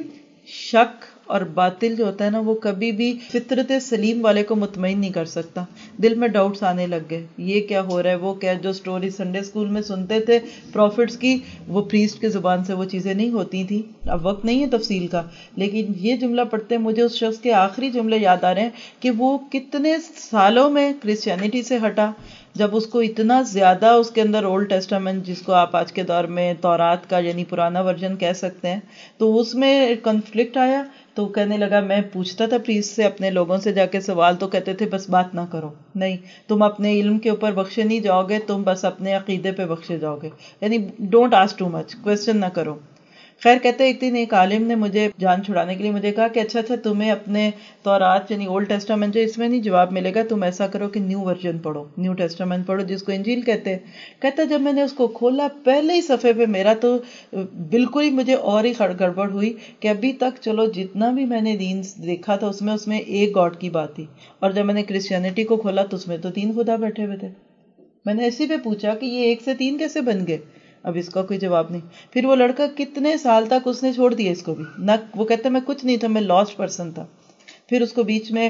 شک اور باطل جو ہوتا ہے نا، وہ کبھی بھی فطرت سلیم والے کو مطمئن نہیں کر سکتا. دل میں ڈاؤٹس آنے لگ گئے، یہ کیا ہو رہا ہے، وہ کیا. جو سٹوری سنڈے اسکول میں سنتے تھے پروفٹس کی، وہ پریسٹ کی زبان سے وہ چیزیں نہیں ہوتی تھی. اب وقت نہیں ہے تفصیل کا، لیکن یہ جملہ پڑھتے مجھے اس شخص کے آخری جملے یاد آ رہے ہیں کہ وہ کتنے سالوں میں کرسچینٹی سے ہٹا، جب اس کو اتنا زیادہ اس کے اندر اولڈ ٹیسٹامنٹ، جس کو آپ آج کے دور میں تورات کا یعنی پرانا ورژن کہہ سکتے ہیں، تو اس میں کنفلکٹ آیا. تو کہنے لگا، میں پوچھتا تھا پریسٹ سے، اپنے لوگوں سے جا کے سوال، تو کہتے تھے بس بات نہ کرو، نہیں تم اپنے علم کے اوپر بخشے نہیں جاؤ گے، تم بس اپنے عقیدے پہ بخشے جاؤ گے، یعنی don't ask too much, question نہ کرو. خیر کہتے ایک دن ایک عالم نے مجھے جان چھڑانے کے لیے مجھے کہا کہ اچھا تمہیں اپنے تورات یعنی اولڈ ٹیسٹامنٹ جو اس میں نہیں جواب ملے گا، تم ایسا کرو کہ نیو ورژن پڑھو، نیو ٹیسٹامنٹ پڑھو، جس کو انجیل کہتے ہیں. کہتا جب میں نے اس کو کھولا، پہلے ہی صفحے پہ میرا تو بالکل ہی مجھے اور ہی گڑبڑ ہوئی کہ ابھی تک چلو جتنا بھی میں نے دین دیکھا تھا اس میں ایک گاڈ کی بات تھی، اور جب میں نے کرسچینٹی کو کھولا تو اس میں تو 3 خدا بیٹھے ہوئے تھے. میں نے اسی پہ پوچھا کہ یہ 1 سے 3 کیسے بن گئے؟ اب اس کا کوئی جواب نہیں. پھر وہ لڑکا کتنے سال تک اس نے چھوڑ دیا اس کو بھی نہ، وہ کہتا میں کچھ نہیں تھا، میں لاسٹ پرسن تھا. پھر اس کو بیچ میں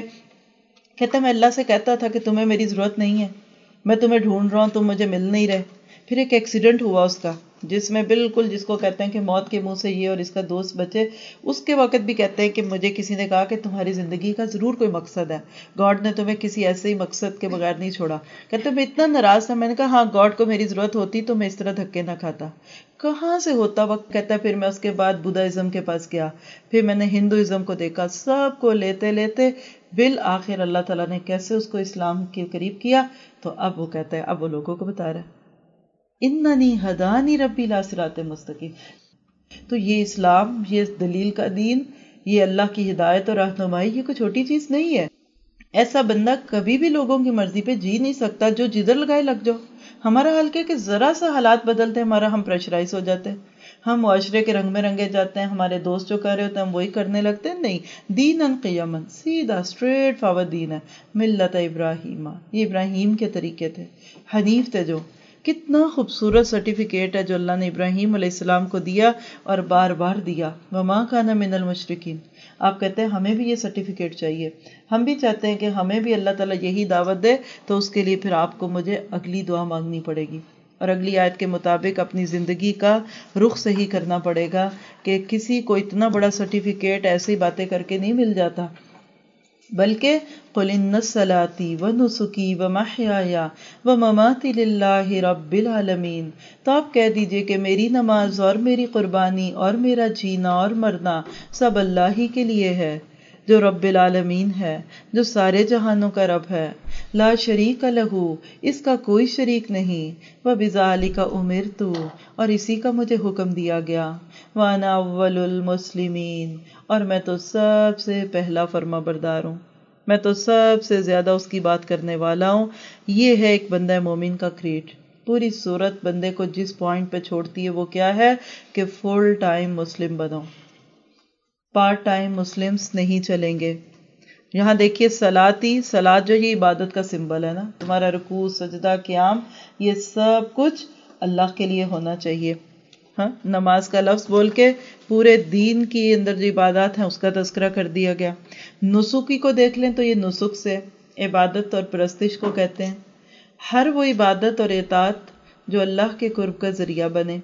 کہتا میں اللہ سے کہتا تھا کہ تمہیں میری ضرورت نہیں ہے، میں تمہیں ڈھونڈ رہا ہوں، تم مجھے مل نہیں رہے. پھر ایک ایکسیڈنٹ ہوا اس کا، جس میں بالکل جس کو کہتے ہیں کہ موت کے منہ سے یہ اور اس کا دوست بچے. اس کے وقت بھی کہتے ہیں کہ مجھے کسی نے کہا کہ تمہاری زندگی کا ضرور کوئی مقصد ہے، گاڈ نے تمہیں کسی ایسے ہی مقصد کے بغیر نہیں چھوڑا. کہتے میں اتنا ناراض تھا، میں نے کہا ہاں گاڈ کو میری ضرورت ہوتی تو میں اس طرح دھکے نہ کھاتا. کہاں سے ہوتا وقت. کہتا ہے پھر میں اس کے بعد بدھازم کے پاس گیا، پھر میں نے ہندوازم کو دیکھا، سب کو لیتے لیتے بالآخر اللہ تعالیٰ نے کیسے اس کو اسلام کے قریب کیا. تو اب وہ کہتا ہے، اب وہ لوگوں کو بتا رہا ہے اننی ہدانی ربی الی صراط مستقیم. تو یہ اسلام، یہ دلیل کا دین، یہ اللہ کی ہدایت اور رہنمائی، یہ کوئی چھوٹی چیز نہیں ہے. ایسا بندہ کبھی بھی لوگوں کی مرضی پہ جی نہیں سکتا، جو جدھر لگائے لگ جاؤ۔ ہمارا حال کیا کہ ذرا سا حالات بدلتے ہیں ہمارا، ہم پریشرائز ہو جاتے ہیں، ہم معاشرے کے رنگ میں رنگے جاتے ہیں، ہمارے دوست جو کر رہے ہوتے ہیں ہم وہی کرنے لگتے ہیں۔ نہیں، دین قیمن، سیدھا اسٹریٹ فارورڈ دین ہے، ملت ابراہیم، یہ ابراہیم کے طریقے تھے، حنیف تھے جو۔ کتنا خوبصورت سرٹیفکیٹ ہے جو اللہ نے ابراہیم علیہ السلام کو دیا اور بار بار دیا، وما کان من المشرکین۔ آپ کہتے ہیں ہمیں بھی یہ سرٹیفکیٹ چاہیے، ہم بھی چاہتے ہیں کہ ہمیں بھی اللہ تعالیٰ یہی دعوت دے، تو اس کے لیے پھر آپ کو مجھے اگلی دعا مانگنی پڑے گی، اور اگلی آیت کے مطابق اپنی زندگی کا رخ صحیح کرنا پڑے گا، کہ کسی کو اتنا بڑا سرٹیفکیٹ ایسی باتیں کر کے نہیں مل جاتا، بلکہ قل ان صلاتي ونسكي ومحياي ومماتي لله رب العالمین، تو آپ کہہ دیجئے کہ میری نماز اور میری قربانی اور میرا جینا اور مرنا سب اللہ ہی کے لیے ہے، جو رب العالمین ہے، جو سارے جہانوں کا رب ہے، لا شریک لہ، اس کا کوئی شریک نہیں، وبذالک امرت، اور اسی کا مجھے حکم دیا گیا، وانا اول المسلمین، اور میں تو سب سے پہلا فرما بردار ہوں، میں تو سب سے زیادہ اس کی بات کرنے والا ہوں۔ یہ ہے ایک بندہ مومن کا کریٹ۔ پوری صورت بندے کو جس پوائنٹ پہ چھوڑتی ہے وہ کیا ہے کہ فل ٹائم مسلم بنو، پارٹ ٹائم مسلمز نہیں چلیں گے۔ یہاں دیکھیے صلات جو یہ عبادت کا سمبل ہے نا، تمہارا رکوع، سجدہ، قیام، یہ سب کچھ اللہ کے لیے ہونا چاہیے۔ ہاں، نماز کا لفظ بول کے پورے دین کی اندر جو عبادات ہیں اس کا تذکرہ کر دیا گیا۔ نسکی کو دیکھ لیں تو یہ نسک سے عبادت اور پرستش کو کہتے ہیں، ہر وہ عبادت اور اطاعت جو اللہ کے قرب کا ذریعہ بنے۔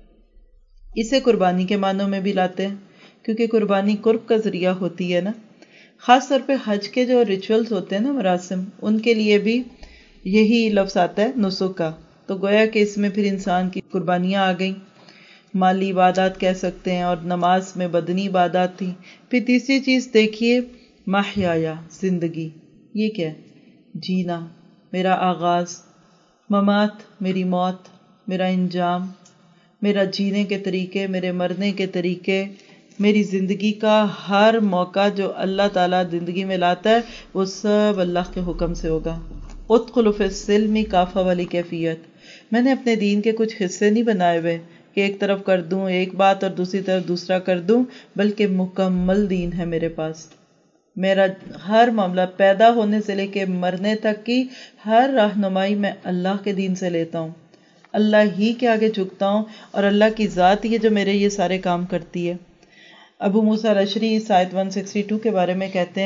اسے قربانی کے معنوں میں بھی لاتے ہیں، کیونکہ قربانی قرب کا ذریعہ ہوتی ہے نا۔ خاص طور پہ حج کے جو ریچولز ہوتے ہیں نا، مراسم، ان کے لیے بھی یہی لفظ آتا ہے نسک کا، تو گویا کہ اس میں پھر انسان کی قربانیاں آ گئیں، مالی عبادات کہہ سکتے ہیں، اور نماز میں بدنی عبادات تھی۔ پھر تیسری چیز دیکھیے، محیایا، زندگی، یہ کیا ہے؟ جینا، میرا آغاز، ممات، میری موت، میرا انجام، میرا جینے کے طریقے، میرے مرنے کے طریقے، میری زندگی کا ہر موقع جو اللہ تعالیٰ زندگی میں لاتا ہے وہ سب اللہ کے حکم سے ہوگا۔ ادخلوا فی السلم کافہ والی کیفیت، میں نے اپنے دین کے کچھ حصے نہیں بنائے ہوئے کہ ایک طرف کر دوں ایک بات اور دوسری طرف دوسرا کر دوں، بلکہ مکمل دین ہے میرے پاس۔ میرا ہر معاملہ پیدا ہونے سے لے کے مرنے تک کی ہر رہنمائی میں اللہ کے دین سے لیتا ہوں، اللہ ہی کے آگے جھکتا ہوں، اور اللہ کی ذات ہی ہے جو میرے یہ سارے کام کرتی ہے۔ ابو موسیٰ الاشعری اس آیت 162 کے بارے میں کہتے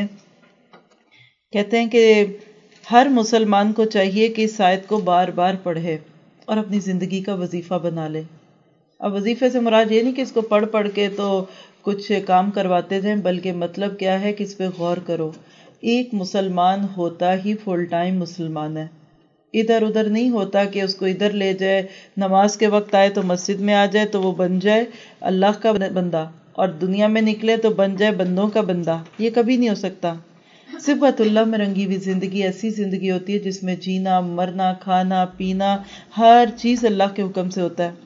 ہیں کہ ہر مسلمان کو چاہیے کہ اس آیت کو بار بار پڑھے اور اپنی زندگی کا وظیفہ بنا لے۔ اب وظیفے سے مراد یہ نہیں کہ اس کو پڑھ پڑھ کے تو کچھ کام کرواتے جائیں، بلکہ مطلب کیا ہے کہ اس پہ غور کرو۔ ایک مسلمان ہوتا ہی فل ٹائم مسلمان ہے، ادھر ادھر نہیں ہوتا کہ اس کو ادھر لے جائے، نماز کے وقت آئے تو مسجد میں آ جائے تو وہ بن جائے اللہ کا بندہ، اور دنیا میں نکلے تو بن جائے بندوں کا بندہ۔ یہ کبھی نہیں ہو سکتا۔ صبغۃ اللہ میں رنگی ہوئی زندگی ایسی زندگی ہوتی ہے جس میں جینا، مرنا، کھانا، پینا، ہر چیز اللہ کے حکم سے ہوتا ہے۔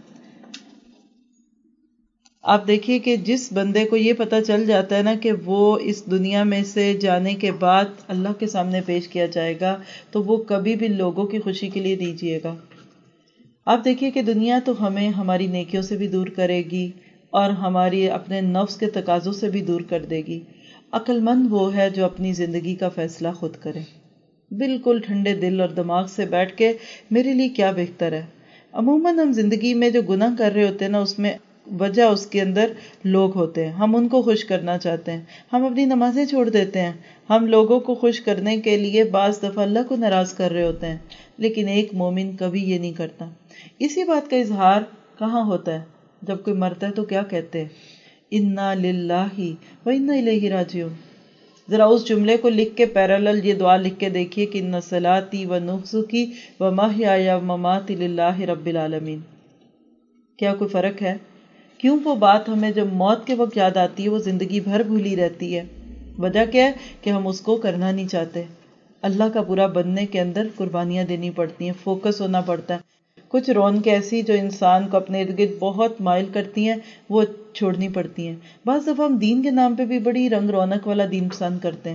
آپ دیکھیے کہ جس بندے کو یہ پتہ چل جاتا ہے نا کہ وہ اس دنیا میں سے جانے کے بعد اللہ کے سامنے پیش کیا جائے گا، تو وہ کبھی بھی لوگوں کی خوشی کے لیے نہیں جیے گا۔ آپ دیکھیے کہ دنیا تو ہمیں ہماری نیکیوں سے بھی دور کرے گی اور ہماری اپنے نفس کے تقاضوں سے بھی دور کر دے گی۔ عقل مند وہ ہے جو اپنی زندگی کا فیصلہ خود کرے، بالکل ٹھنڈے دل اور دماغ سے بیٹھ کے میرے لیے کیا بہتر ہے۔ عموماً ہم زندگی میں جو گناہ کر رہے ہوتے ہیں نا، اس میں وجہ اس کے اندر لوگ ہوتے ہیں، ہم ان کو خوش کرنا چاہتے ہیں، ہم اپنی نمازیں چھوڑ دیتے ہیں، ہم لوگوں کو خوش کرنے کے لیے بعض دفعہ اللہ کو ناراض کر رہے ہوتے ہیں، لیکن ایک مومن کبھی یہ نہیں کرتا۔ اسی بات کا اظہار کہاں ہوتا ہے؟ جب کوئی مرتا ہے تو کیا کہتے ہیں؟ انا للہ و انا الیہ راجعون۔ ذرا اس جملے کو لکھ کے پیرالل یہ دعا لکھ کے دیکھیے کہ ان صلاتی و نسکی و محیایا و مماتی للہ رب العالمین۔ کیا کوئی فرق ہے؟ کیوں وہ بات ہمیں جب موت کے وقت یاد آتی ہے وہ زندگی بھر بھولی رہتی ہے؟ وجہ کیا ہے کہ ہم اس کو کرنا نہیں چاہتے۔ اللہ کا برا بننے کے اندر قربانیاں دینی پڑتی ہیں، فوکس ہونا پڑتا ہے۔ کچھ رونقیں ایسی جو انسان کو اپنے ارد گرد بہت مائل کرتی ہیں وہ چھوڑنی پڑتی ہیں۔ بعض دفعہ ہم دین کے نام پہ بھی بڑی رنگ رونق والا دین پسند کرتے ہیں،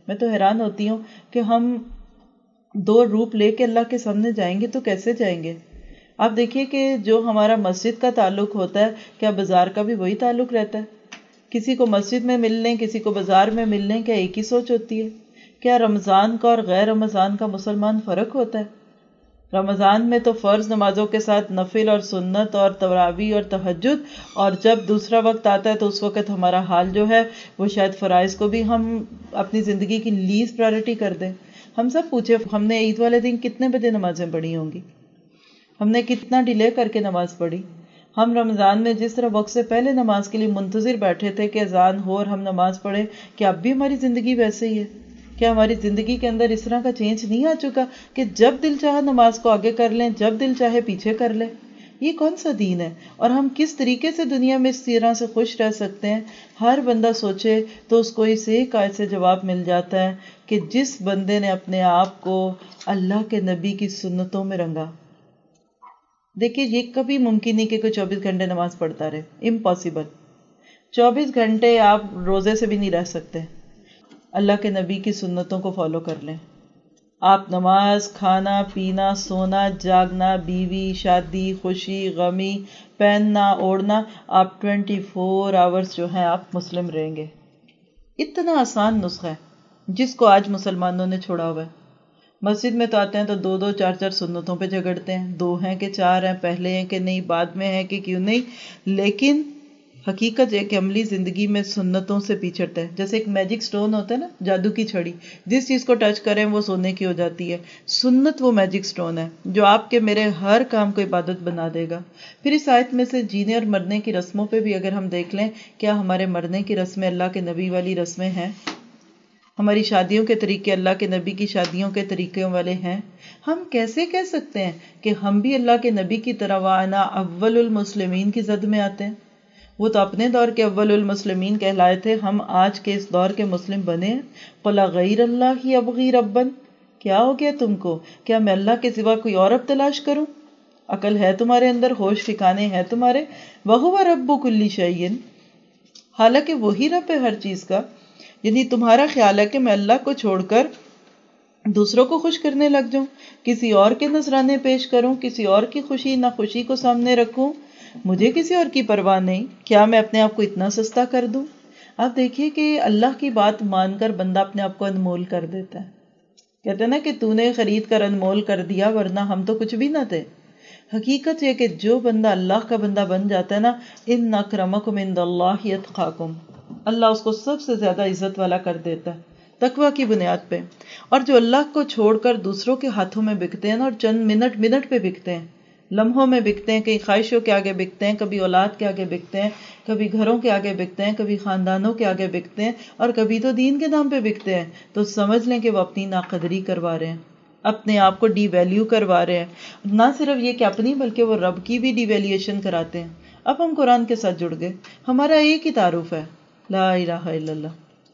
میں تو حیران ہوتی ہوں کہ ہم 2 روپ لے کے اللہ کے سامنے جائیں گے تو کیسے جائیں گے؟ آپ دیکھیے کہ جو ہمارا مسجد کا تعلق ہوتا ہے، کیا بازار کا بھی وہی تعلق رہتا ہے؟ کسی کو مسجد میں مل لیں، کسی کو بازار میں مل لیں، کیا ایک ہی سوچ ہوتی ہے؟ کیا رمضان کا اور غیر رمضان کا مسلمان فرق ہوتا ہے؟ رمضان میں تو فرض نمازوں کے ساتھ نفل اور سنت اور تراویح اور تہجد، اور جب دوسرا وقت آتا ہے تو اس وقت ہمارا حال جو ہے وہ شاید فرائض کو بھی ہم اپنی زندگی کی لیسٹ پرائرٹی کر دیں۔ ہم سب پوچھے ہم نے عید والے دن کتنے بجے نمازیں پڑھی ہوں گی؟ ہم نے کتنا ڈیلے کر کے نماز پڑھی؟ ہم رمضان میں جس طرح وقت سے پہلے نماز کے لیے منتظر بیٹھے تھے کہ اذان ہو اور ہم نماز پڑھیں، کیا اب بھی ہماری زندگی ویسے ہی ہے؟ کیا ہماری زندگی کے اندر اس طرح کا چینج نہیں آ چکا کہ جب دل چاہے نماز کو آگے کر لیں، جب دل چاہے پیچھے کر لیں؟ یہ کون سا دین ہے؟ اور ہم کس طریقے سے دنیا میں اس طرح سے خوش رہ سکتے ہیں؟ ہر بندہ سوچے تو اس کو اس ایک آیت سے جواب مل جاتا ہے کہ جس بندے نے اپنے آپ کو اللہ کے نبی کی سنتوں میں رنگا۔ دیکھیے یہ کبھی ممکن نہیں کہ کوئی 24 گھنٹے نماز پڑھتا رہے، امپاسبل۔ 24 گھنٹے آپ روزے سے بھی نہیں رہ سکتے۔ اللہ کے نبی کی سنتوں کو فالو کر لیں۔ آپ نماز، کھانا پینا، سونا، جاگنا، بیوی، شادی، خوشی، غمی، پہننا، اوڑھنا، آپ 24 آورز جو ہیں آپ مسلم رہیں گے۔ اتنا آسان نسخہ ہے جس کو آج مسلمانوں نے چھوڑا ہوا ہے۔ مسجد میں تو آتے ہیں تو 2 4 سنتوں پہ جھگڑتے ہیں، 2 ہیں کہ 4 ہیں، پہلے ہیں کہ نہیں، بعد میں ہیں کہ کیوں نہیں، لیکن حقیقت یہ کہ عملی زندگی میں سنتوں سے پیچھڑتے ہیں۔ جیسے ایک میجک سٹون ہوتا ہے نا، جادو کی چھڑی، جس چیز کو ٹچ کریں وہ سونے کی ہو جاتی ہے۔ سنت وہ میجک سٹون ہے جو آپ کے میرے ہر کام کو عبادت بنا دے گا۔ پھر اس آیت میں سے جینے اور مرنے کی رسموں پہ بھی اگر ہم دیکھ لیں، کیا ہمارے مرنے کی رسمیں اللہ کے نبی والی رسمیں ہیں؟ ہماری شادیوں کے طریقے اللہ کے نبی کی شادیوں کے طریقے والے ہیں؟ ہم کیسے کہہ سکتے ہیں کہ ہم بھی اللہ کے نبی کی طرح وانا اول المسلمین کی زد میں آتے ہیں؟ وہ تو اپنے دور کے اول المسلمین کہلائے تھے، ہم آج کے اس دور کے مسلم بنے ہیں۔ قل غیر اللہ ابغی ربا، کیا ہو گیا تم کو؟ کیا میں اللہ کے سوا کوئی اور اب تلاش کروں؟ عقل ہے تمہارے اندر، ہوش ٹھکانے ہیں تمہارے؟ وَهُوَ رَبُّ كُلِّ شَيْءٍ، حالانکہ وہی رب ہے ہر چیز کا۔ یعنی تمہارا خیال ہے کہ میں اللہ کو چھوڑ کر دوسروں کو خوش کرنے لگ جاؤں، کسی اور کے نذرانے پیش کروں، کسی اور کی خوشی نہ خوشی کو سامنے رکھوں، مجھے کسی اور کی پرواہ نہیں؟ کیا میں اپنے آپ کو اتنا سستا کر دوں؟ آپ دیکھیے کہ اللہ کی بات مان کر بندہ اپنے آپ کو انمول کر دیتا ہے۔ کہتے ہیں نا کہ تو نے خرید کر انمول کر دیا، ورنہ ہم تو کچھ بھی نہ تھے۔ حقیقت یہ کہ جو بندہ اللہ کا بندہ بن جاتا ہے نا، ان اکرمکم عند اللہ اتقاکم، اللہ اس کو سب سے زیادہ عزت والا کر دیتا ہے تقوی کی بنیاد پہ۔ اور جو اللہ کو چھوڑ کر دوسروں کے ہاتھوں میں بکتے ہیں نا، اور چند منٹ پہ بکتے ہیں، لمحوں میں بکتے ہیں، کئی خواہشوں کے آگے بکتے ہیں، کبھی اولاد کے آگے بکتے ہیں، کبھی گھروں کے آگے بکتے ہیں، کبھی خاندانوں کے آگے بکتے ہیں، اور کبھی تو دین کے نام پہ بکتے ہیں، تو سمجھ لیں کہ وہ اپنی ناقدری کروا رہے ہیں، اپنے آپ کو ڈی ویلیو کروا رہے ہیں۔ نہ صرف یہ کہ اپنی بلکہ وہ رب کی بھی ڈی ویلیویشن کراتے ہیں۔ اب ہم قرآن کے ساتھ جڑ گئے، ہمارا ایک ہی تعارف ہے، لا الہ الا اللہ۔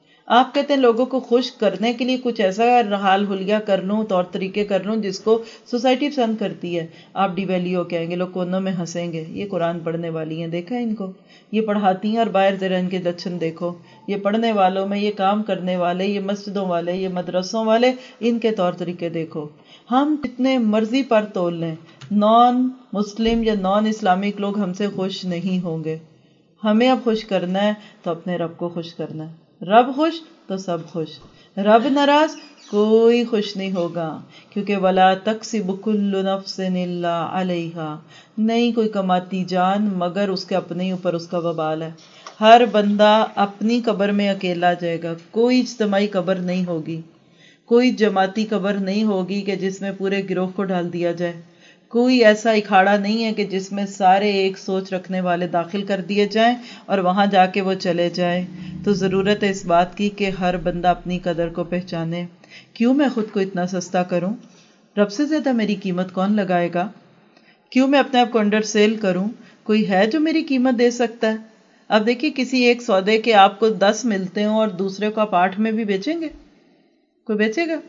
آپ کہتے ہیں لوگوں کو خوش کرنے کے لیے کچھ ایسا حال حلیہ کر لوں، طور طریقے کر لوں جس کو سوسائٹی پسند کرتی ہے، آپ ڈی ویلیو کہیں گے، لوگ کونوں میں ہنسیں گے۔ یہ قرآن پڑھنے والی ہیں، دیکھا ان کو، یہ پڑھاتی ہیں اور باہر ذرا ان کے لچھن دیکھو، یہ پڑھنے والوں میں، یہ کام کرنے والے، یہ مسجدوں والے، یہ مدرسوں والے، ان کے طور طریقے دیکھو۔ ہم جتنے مرضی پر تول لیں، نان مسلم یا نان اسلامک لوگ ہم سے خوش نہیں ہوں گے۔ ہمیں اب خوش کرنا ہے تو اپنے رب کو خوش کرنا ہے۔ رب خوش تو سب خوش، رب ناراض کوئی خوش نہیں ہوگا، کیونکہ وَلَا تَكْسِبُ كُلُّ نَفْسٍ إِلَّا عَلَيْهَا، نہیں کوئی کماتی جان مگر اس کے اپنے اوپر اس کا وبال ہے۔ ہر بندہ اپنی قبر میں اکیلا جائے گا، کوئی اجتماعی قبر نہیں ہوگی، کوئی جماعتی قبر نہیں ہوگی کہ جس میں پورے گروہ کو ڈال دیا جائے، کوئی ایسا اکھاڑا نہیں ہے کہ جس میں سارے ایک سوچ رکھنے والے داخل کر دیے جائیں اور وہاں جا کے وہ چلے جائیں۔ تو ضرورت ہے اس بات کی کہ ہر بندہ اپنی قدر کو پہچانے۔ کیوں میں خود کو اتنا سستا کروں؟ رب سے زیادہ میری قیمت کون لگائے گا؟ کیوں میں اپنے آپ کو انڈر سیل کروں؟ کوئی ہے جو میری قیمت دے سکتا ہے؟ اب دیکھیے کسی ایک سودے کے آپ کو 10 ملتے ہوں اور دوسرے کو آپ 8 میں بھی بیچیں گے؟ کوئی بیچے گا؟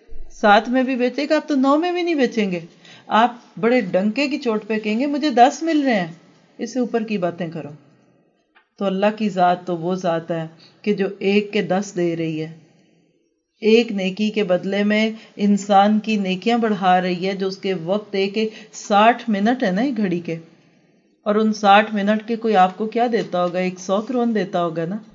7 میں بھی بیچے گا؟ آپ تو 9 میں بھی نہیں بیچیں گے۔ آپ بڑے ڈنکے کی چوٹ پہ کہیں گے مجھے 10 مل رہے ہیں، اس سے اوپر کی باتیں کرو۔ تو اللہ کی ذات تو وہ ذات ہے کہ جو 1 کے 10 دے رہی ہے، ایک نیکی کے بدلے میں انسان کی نیکیاں بڑھا رہی ہے، جو اس کے وقت 60 منٹ ہے نا ایک گھڑی کے، اور ان 60 منٹ کے کوئی آپ کو کیا دیتا ہوگا؟ 100 کرون دیتا ہوگا نا۔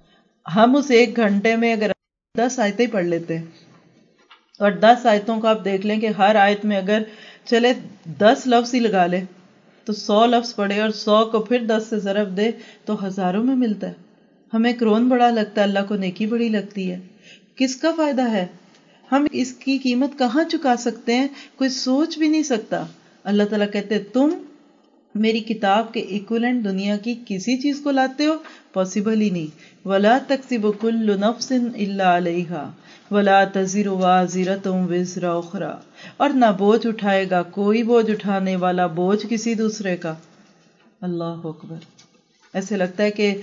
ہم اس ایک گھنٹے میں اگر 10 آیتیں پڑھ لیتے ہیں، اور 10 آیتوں کو آپ دیکھ لیں کہ ہر آیت میں اگر چلے 10 لفظ ہی لگا لے تو 100 لفظ پڑھے، اور 100 کو پھر 10 سے ضرب دے تو ہزاروں میں ملتا ہے۔ ہمیں کرون بڑا لگتا ہے، اللہ کو نیکی بڑی لگتی ہے۔ کس کا فائدہ ہے؟ ہم اس کی قیمت کہاں چکا سکتے ہیں؟ کوئی سوچ بھی نہیں سکتا۔ اللہ تعالیٰ کہتے ہیں تم میری کتاب کے ایکولنٹ دنیا کی کسی چیز کو لاتے ہو؟ پاسبل ہی نہیں۔ وَلَا تَكْسِبُ كُلُّ نَفْسٍ إِلَّا عَلَيْهَا وَلَا تَزِرُ وَازِرَةٌ وِزْرَ أُخْرَىٰ، اور نہ بوجھ اٹھائے گا کوئی بوجھ اٹھانے والا بوجھ کسی دوسرے کا۔ اللہ اکبر! ایسے لگتا ہے کہ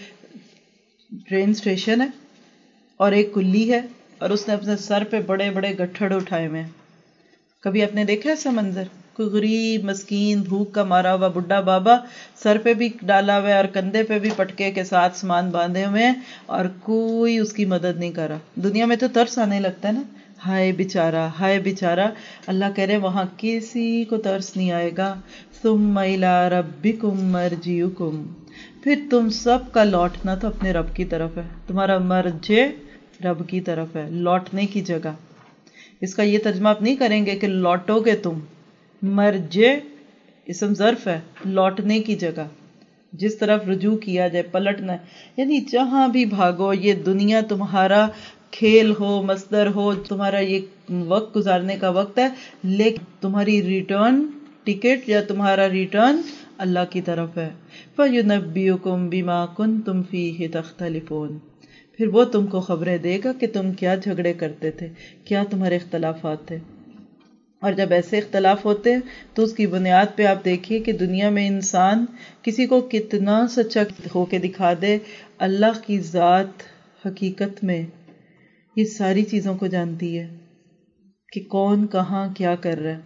ٹرین اسٹیشن ہے اور ایک کلی ہے، اور اس نے اپنے سر پہ بڑے بڑے گٹھڑ اٹھائے ہوئے ہیں۔ کبھی آپ نے دیکھا ایسا منظر؟ کوئی غریب مسکین بھوک کا مارا ہوا بڈھا بابا سر پہ بھی ڈالا ہوا ہے اور کندھے پہ بھی پٹکے کے ساتھ سامان باندھے ہوئے ہیں، اور کوئی اس کی مدد نہیں کر رہا۔ دنیا میں تو ترس آنے لگتا ہے نا، ہائے بیچارہ ہائے بیچارہ۔ اللہ کہہ رہے وہاں کسی کو ترس نہیں آئے گا۔ ثم الی ربکم مرجعکم، پھر تم سب کا لوٹنا تو اپنے رب کی طرف ہے۔ تمہارا مرجع رب کی طرف ہے، لوٹنے کی جگہ۔ اس کا یہ ترجمہ آپ نہیں کریں گے کہ لوٹو گے تم۔ مرجع اسم ظرف ہے، لوٹنے کی جگہ، جس طرف رجوع کیا جائے، پلٹنا ہے، یعنی جہاں بھی بھاگو، یہ دنیا تمہارا کھیل ہو، مصدر ہو، تمہارا یہ وقت گزارنے کا وقت ہے، لیکن تمہاری ریٹرن ٹکٹ یا تمہارا ریٹرن اللہ کی طرف ہے۔ فَيُنَبِّئُكُم بِمَا كُنتُمْ فِيهِ تَخْتَلِفُونَ، پھر وہ تم کو خبریں دے گا کہ تم کیا جھگڑے کرتے تھے، کیا تمہارے اختلافات تھے۔ اور جب ایسے اختلاف ہوتے ہیں تو اس کی بنیاد پہ آپ دیکھیے کہ دنیا میں انسان کسی کو کتنا سچا ہو کے دکھا دے، اللہ کی ذات حقیقت میں یہ ساری چیزوں کو جانتی ہے کہ کون کہاں کیا کر رہا ہے۔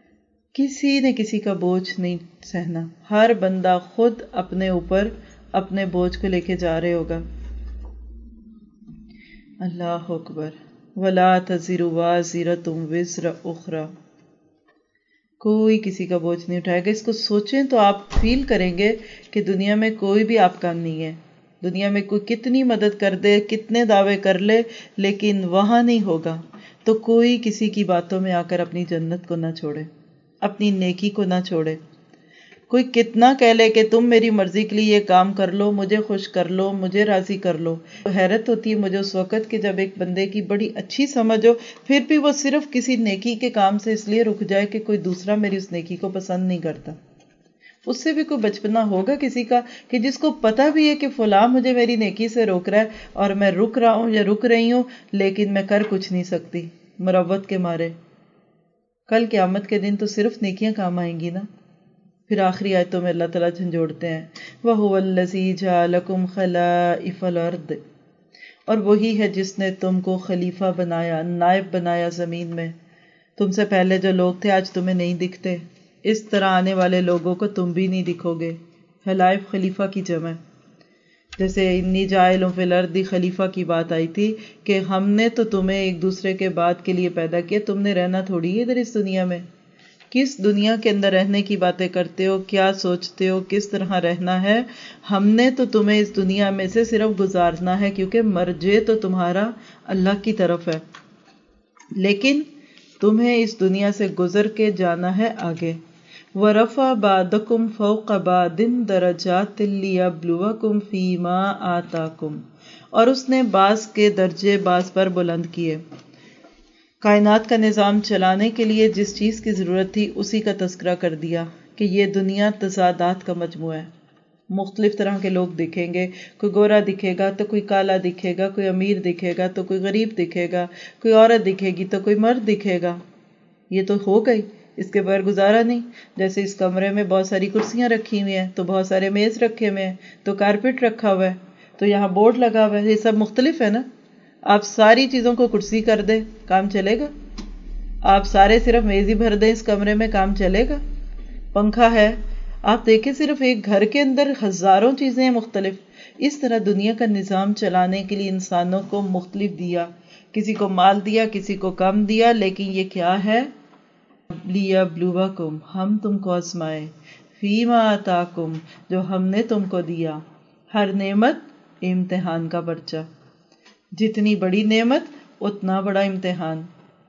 کسی نے کسی کا بوجھ نہیں سہنا، ہر بندہ خود اپنے اوپر اپنے بوجھ کو لے کے جا رہے ہوگا۔ اللہ اکبر! وَلَا تَزِرُ وَازِرَةٌ وِزْرَ أُخْرَىٰ، کوئی کسی کا بوجھ نہیں اٹھائے گا۔ اس کو سوچیں تو آپ فیل کریں گے کہ دنیا میں کوئی بھی آپ کا نہیں ہے۔ دنیا میں کوئی کتنی مدد کر دے، کتنے دعوے کر لے، لیکن وہاں نہیں ہوگا تو کوئی کسی کی باتوں میں آ کر اپنی جنت کو نہ چھوڑے، اپنی نیکی کو نہ چھوڑے۔ کوئی کتنا کہہ لے کہ تم میری مرضی کے لیے یہ کام کر لو، مجھے خوش کر لو، مجھے راضی کر لو۔ حیرت ہوتی ہے مجھے اس وقت کہ جب ایک بندے کی بڑی اچھی سمجھ ہو، پھر بھی وہ صرف کسی نیکی کے کام سے اس لیے رک جائے کہ کوئی دوسرا میری اس نیکی کو پسند نہیں کرتا۔ اس سے بھی کوئی بچپنا ہوگا کسی کا کہ جس کو پتہ بھی ہے کہ فلاں مجھے میری نیکی سے روک رہا ہے اور میں رک رہا ہوں یا رک رہی ہوں، لیکن میں کر کچھ نہیں سکتی مروت کے مارے۔ کل قیامت کے دن تو صرف نیکیاں کام آئیں گی نا۔ پھر آخری آیتوں میں اللہ تعالیٰ جھنجھوڑتے ہیں وَهُوَ الَّذِي جَعَلَكُمْ خَلَائِفَ الْأَرْضِ، اور وہی ہے جس نے تم کو خلیفہ بنایا، نائب بنایا زمین میں۔ تم سے پہلے جو لوگ تھے آج تمہیں نہیں دکھتے، اس طرح آنے والے لوگوں کو تم بھی نہیں دکھو گے۔ خلائف خلیفہ کی جمع، جیسے انی جاعل فی الارض خلیفہ کی بات آئی تھی کہ ہم نے تو تمہیں ایک دوسرے کے بعد کے لیے پیدا کیا، تم نے رہنا تھوڑی ہے ادھر اس دنیا میں۔ کس دنیا کے اندر رہنے کی باتیں کرتے ہو، کیا سوچتے ہو، کس طرح رہنا ہے؟ ہم نے تو تمہیں اس دنیا میں سے صرف گزارنا ہے، کیونکہ مرجع تو تمہارا اللہ کی طرف ہے، لیکن تمہیں اس دنیا سے گزر کے جانا ہے آگے۔ وَرَفَعَ بَعْضَكُمْ فَوْقَ بَعْضٍ دَرَجَاتٍ لِّيَبْلُوَكُمْ فِي مَا آتَاكُمْ، اور اس نے بعض کے درجے بعض پر بلند کیے۔ کائنات کا نظام چلانے کے لیے جس چیز کی ضرورت تھی اسی کا تذکرہ کر دیا کہ یہ دنیا تضادات کا مجموعہ ہے۔ مختلف طرح کے لوگ دکھیں گے، کوئی گورا دکھے گا تو کوئی کالا دکھے گا، کوئی امیر دکھے گا تو کوئی غریب دکھے گا، کوئی عورت دکھے گی تو کوئی مرد دکھے گا۔ یہ تو ہو گئی، اس کے بغیر گزارا نہیں۔ جیسے اس کمرے میں بہت ساری کرسیاں رکھی ہوئی ہیں تو بہت سارے میز رکھے ہوئے ہیں تو کارپیٹ رکھا ہوا ہے تو یہاں بورڈ لگا ہوا ہے، یہ سب مختلف ہے نا۔ آپ ساری چیزوں کو کرسی کر دیں، کام چلے گا؟ آپ سارے صرف میز ہی بھر دیں اس کمرے میں، کام چلے گا؟ پنکھا ہے، آپ دیکھیں صرف ایک گھر کے اندر ہزاروں چیزیں ہیں مختلف۔ اس طرح دنیا کا نظام چلانے کے لیے انسانوں کو مختلف دیا کسی کو مال دیا، کسی کو کم دیا، لیکن یہ کیا ہے؟ لیبلوکم، ہم تم کو آزمائے، فیما آتاکم، جو ہم نے تم کو دیا۔ ہر نعمت امتحان کا پرچہ، جتنی بڑی نعمت اتنا بڑا امتحان۔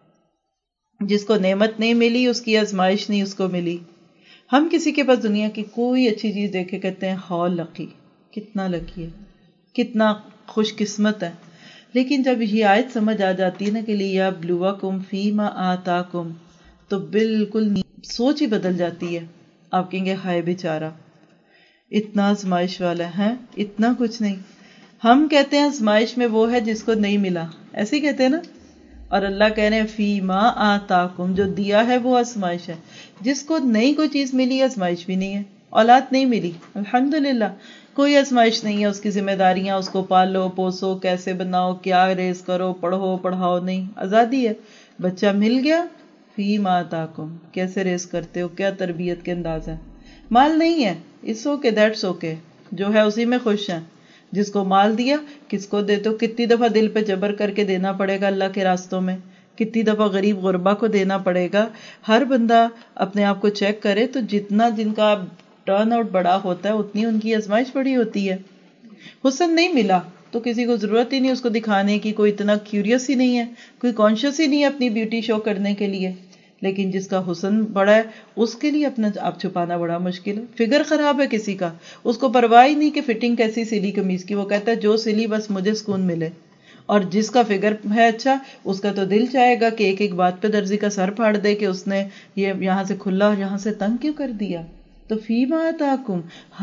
جس کو نعمت نہیں ملی اس کی آزمائش نہیں اس کو ملی۔ ہم کسی کے پاس دنیا کی کوئی اچھی چیز دیکھے کہتے ہیں ہاؤ لکی، کتنا لکی ہے، کتنا خوش قسمت ہے، لیکن جب یہ آیت سمجھ آ جاتی ہے نا کہ لیبلوکم فیما آتاکم، تو بالکل سوچ ہی بدل جاتی ہے۔ آپ کہیں گے ہائے بیچارہ، اتنا آزمائش والا ہے، اتنا کچھ نہیں۔ ہم کہتے ہیں آزمائش میں وہ ہے جس کو نہیں ملا، ایسے ہی کہتے ہیں نا، اور اللہ کہہ رہے ہیں فیما آتاکم، جو دیا ہے وہ آزمائش ہے۔ جس کو نئی کوئی چیز ملی آزمائش بھی نہیں ہے۔ اولاد نہیں ملی، الحمدللہ، کوئی آزمائش نہیں ہے، اس کی ذمہ داریاں، اس کو پالو پوسو، کیسے بناؤ، کیا ریز کرو، پڑھو پڑھاؤ، نہیں، آزادی ہے۔ بچہ مل گیا، فیما آتاکم، کیسے ریز کرتے ہو، کیا تربیت کے انداز ہے۔ مال نہیں ہے، اٹس اوکے، دیٹس اوکے، جو ہے اسی میں خوش ہیں۔ جس کو مال دیا کس کو دیتے ہو، کتنی دفعہ دل پہ جبر کر کے دینا پڑے گا اللہ کے راستوں میں، کتنی دفعہ غریب غربا کو دینا پڑے گا۔ ہر بندہ اپنے آپ کو چیک کرے تو جتنا جن کا ٹرن آؤٹ بڑا ہوتا ہے اتنی ان کی آزمائش بڑی ہوتی ہے۔ حسن نہیں ملا تو کسی کو ضرورت ہی نہیں اس کو دکھانے کی، کوئی اتنا کیوریس ہی نہیں ہے، کوئی کانشیس ہی نہیں ہے اپنی بیوٹی شو کرنے کے لیے۔ لیکن جس کا حسن بڑا ہے اس کے لیے اپنا آپ چھپانا بڑا مشکل ہے۔ فگر خراب ہے کسی کا، اس کو پرواہ ہی نہیں کہ فٹنگ کیسی سلی قمیض کی، وہ کہتا ہے جو سلی بس مجھے سکون ملے۔ اور جس کا فگر ہے اچھا، اس کا تو دل چاہے گا کہ ایک ایک بات پہ درزی کا سر پھاڑ دے کہ اس نے یہ یہاں سے کھلا اور یہاں سے تنگ کیوں کر دیا۔ تو فیما آتاکم،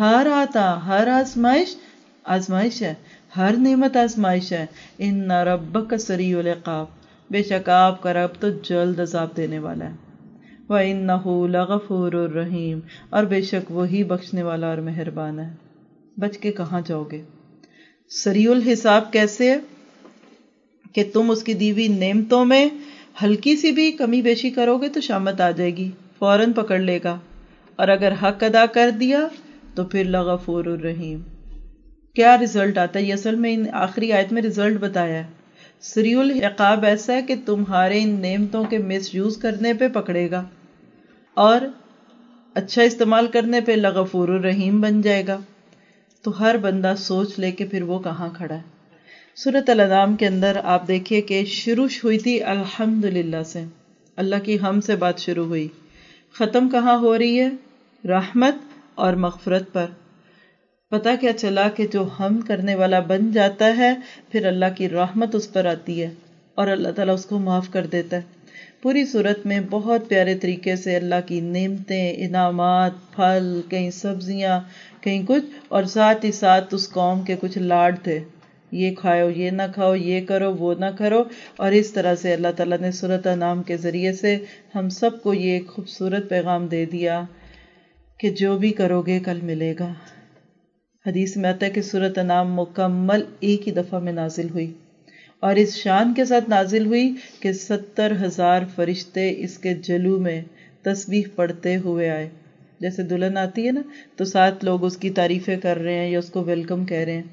ہر آزمائش آزمائش ہے، ہر نعمت آزمائش ہے۔ ان ربک سریع العقاب، بے شک آپ کا رب تو جلد عذاب دینے والا ہے۔ وَإِنَّهُ لَغَفُورٌ الرحیم، اور بے شک وہی بخشنے والا اور مہربان ہے۔ بچ کے کہاں جاؤ گے؟ سریع الحساب کیسے ہے کہ تم اس کی دی ہوئی نعمتوں میں ہلکی سی بھی کمی بیشی کرو گے تو شامت آ جائے گی، فوراً پکڑ لے گا، اور اگر حق ادا کر دیا تو پھر لغفور الرحیم۔ کیا رزلٹ آتا ہے؟ یہ اصل میں ان آخری آیت میں رزلٹ بتایا ہے۔ سریع العقاب ایسا ہے کہ تمہارے ان نعمتوں کے مس یوز کرنے پہ پکڑے گا، اور اچھا استعمال کرنے پہ لغفور الرحیم بن جائے گا۔ تو ہر بندہ سوچ لے کہ پھر وہ کہاں کھڑا ہے۔ سورۃ الانعام کے اندر آپ دیکھیے کہ شروع ہوئی تھی الحمدللہ سے، اللہ کی حمد سے بات شروع ہوئی، ختم کہاں ہو رہی ہے؟ رحمت اور مغفرت پر۔ پتہ کیا چلا کہ جو حمد کرنے والا بن جاتا ہے پھر اللہ کی رحمت اس پر آتی ہے اور اللہ تعالیٰ اس کو معاف کر دیتا ہے۔ پوری صورت میں بہت پیارے طریقے سے اللہ کی نعمتیں، انعامات، پھل، کہیں سبزیاں، کہیں کچھ، اور ساتھ ہی ساتھ اس قوم کے کچھ لاڈ تھے، یہ کھاؤ، یہ نہ کھاؤ، یہ کرو، وہ نہ کرو۔ اور اس طرح سے اللہ تعالیٰ نے سورۃ انعام کے ذریعے سے ہم سب کو یہ ایک خوبصورت پیغام دے دیا کہ جو بھی کرو گے کل ملے گا۔ حدیث میں آتا ہے کہ سورۃ انعام مکمل ایک ہی دفعہ میں نازل ہوئی، اور اس شان کے ساتھ نازل ہوئی کہ 70,000 فرشتے اس کے جلو میں تسبیح پڑھتے ہوئے آئے۔ جیسے دلہن آتی ہے نا تو 7 لوگ اس کی تعریفیں کر رہے ہیں یا اس کو ویلکم کہہ رہے ہیں۔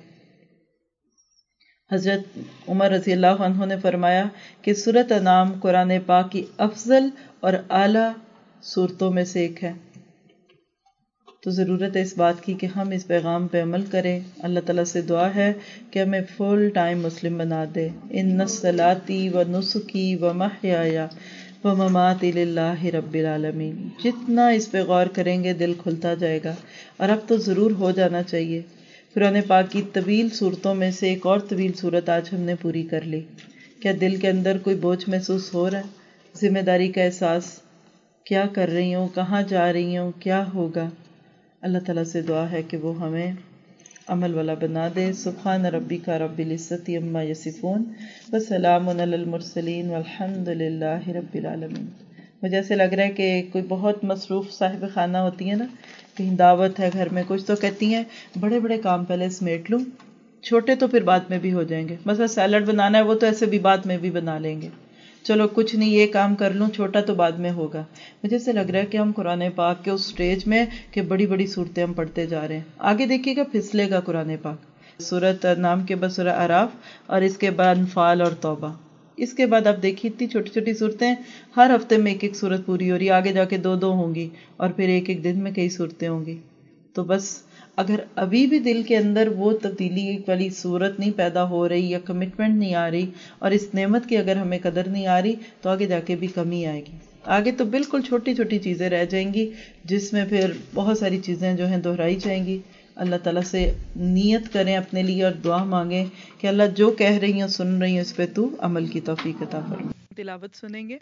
حضرت عمر رضی اللہ عنہ نے فرمایا کہ سورۃ انعام قرآن پاک کی افضل اور اعلیٰ صورتوں میں سے ایک ہے۔ تو ضرورت ہے اس بات کی کہ ہم اس پیغام پہ عمل کریں۔ اللہ تعالیٰ سے دعا ہے کہ ہمیں فل ٹائم مسلم بنا دے۔ ان صلاتی و نسکی و محیای و مماتی للہ رب العالمین۔ جتنا اس پہ غور کریں گے دل کھلتا جائے گا، اور اب تو ضرور ہو جانا چاہیے۔ قرآن پاک کی طویل صورتوں میں سے ایک اور طویل صورت آج ہم نے پوری کر لی۔ کیا دل کے اندر کوئی بوجھ محسوس ہو رہا ہے؟ ذمہ داری کا احساس؟ کیا کر رہی ہوں، کہاں جا رہی ہوں، کیا ہوگا؟ اللہ تعالیٰ سے دعا ہے کہ وہ ہمیں عمل والا بنا دے۔ سبحان ربک رب العزت عما یصفون وسلام علی المرسلین والحمد للہ رب العالمین۔ مجھے ایسے لگ رہا ہے کہ کوئی بہت مصروف صاحب خانہ ہوتی ہے نا، کہیں دعوت ہے گھر میں کچھ، تو کہتی ہیں بڑے بڑے کام پہلے سمیٹ لوں، چھوٹے تو پھر بعد میں بھی ہو جائیں گے۔ مثلا سیلڈ بنانا ہے وہ تو ایسے بھی بعد میں بھی بنا لیں گے، چلو کچھ نہیں یہ کام کر لوں، چھوٹا تو بعد میں ہوگا۔ مجھے ایسے لگ رہا ہے کہ ہم قرآن پاک کے اس سٹیج میں کہ بڑی بڑی صورتیں ہم پڑھتے جا رہے ہیں، آگے دیکھیے گا پھسلے گا قرآن پاک۔ سورۃ انعام کے بعد سورہ اعراف، اور اس کے بعد انفال اور توبہ۔ इसके बाद आप देखिए इतनी छोटी छोटी सूरतें, हर हफ्ते में एक एक सूरत पूरी हो रही है, आगे जाके दो दो होंगी और फिर एक एक दिन में कई सूरतें होंगी। तो बस अगर अभी भी दिल के अंदर वो तब्दीली वाली सूरत नहीं पैदा हो रही या कमिटमेंट नहीं आ रही और इस नेमत की अगर हमें कदर नहीं आ रही, तो आगे जाके भी कमी आएगी। आगे तो बिल्कुल छोटी छोटी चीज़ें रह जाएंगी जिसमें फिर बहुत सारी चीज़ें जो हैं दोहराई जाएंगी। अल्लाह ताला से नियत करें अपने लिए और दुआ मांगें कि अल्लाह जो कह रही हूँ सुन रही हूँ, इस पे तू अमल की तौफीक अता फरमा। तिलावत सुनेंगे।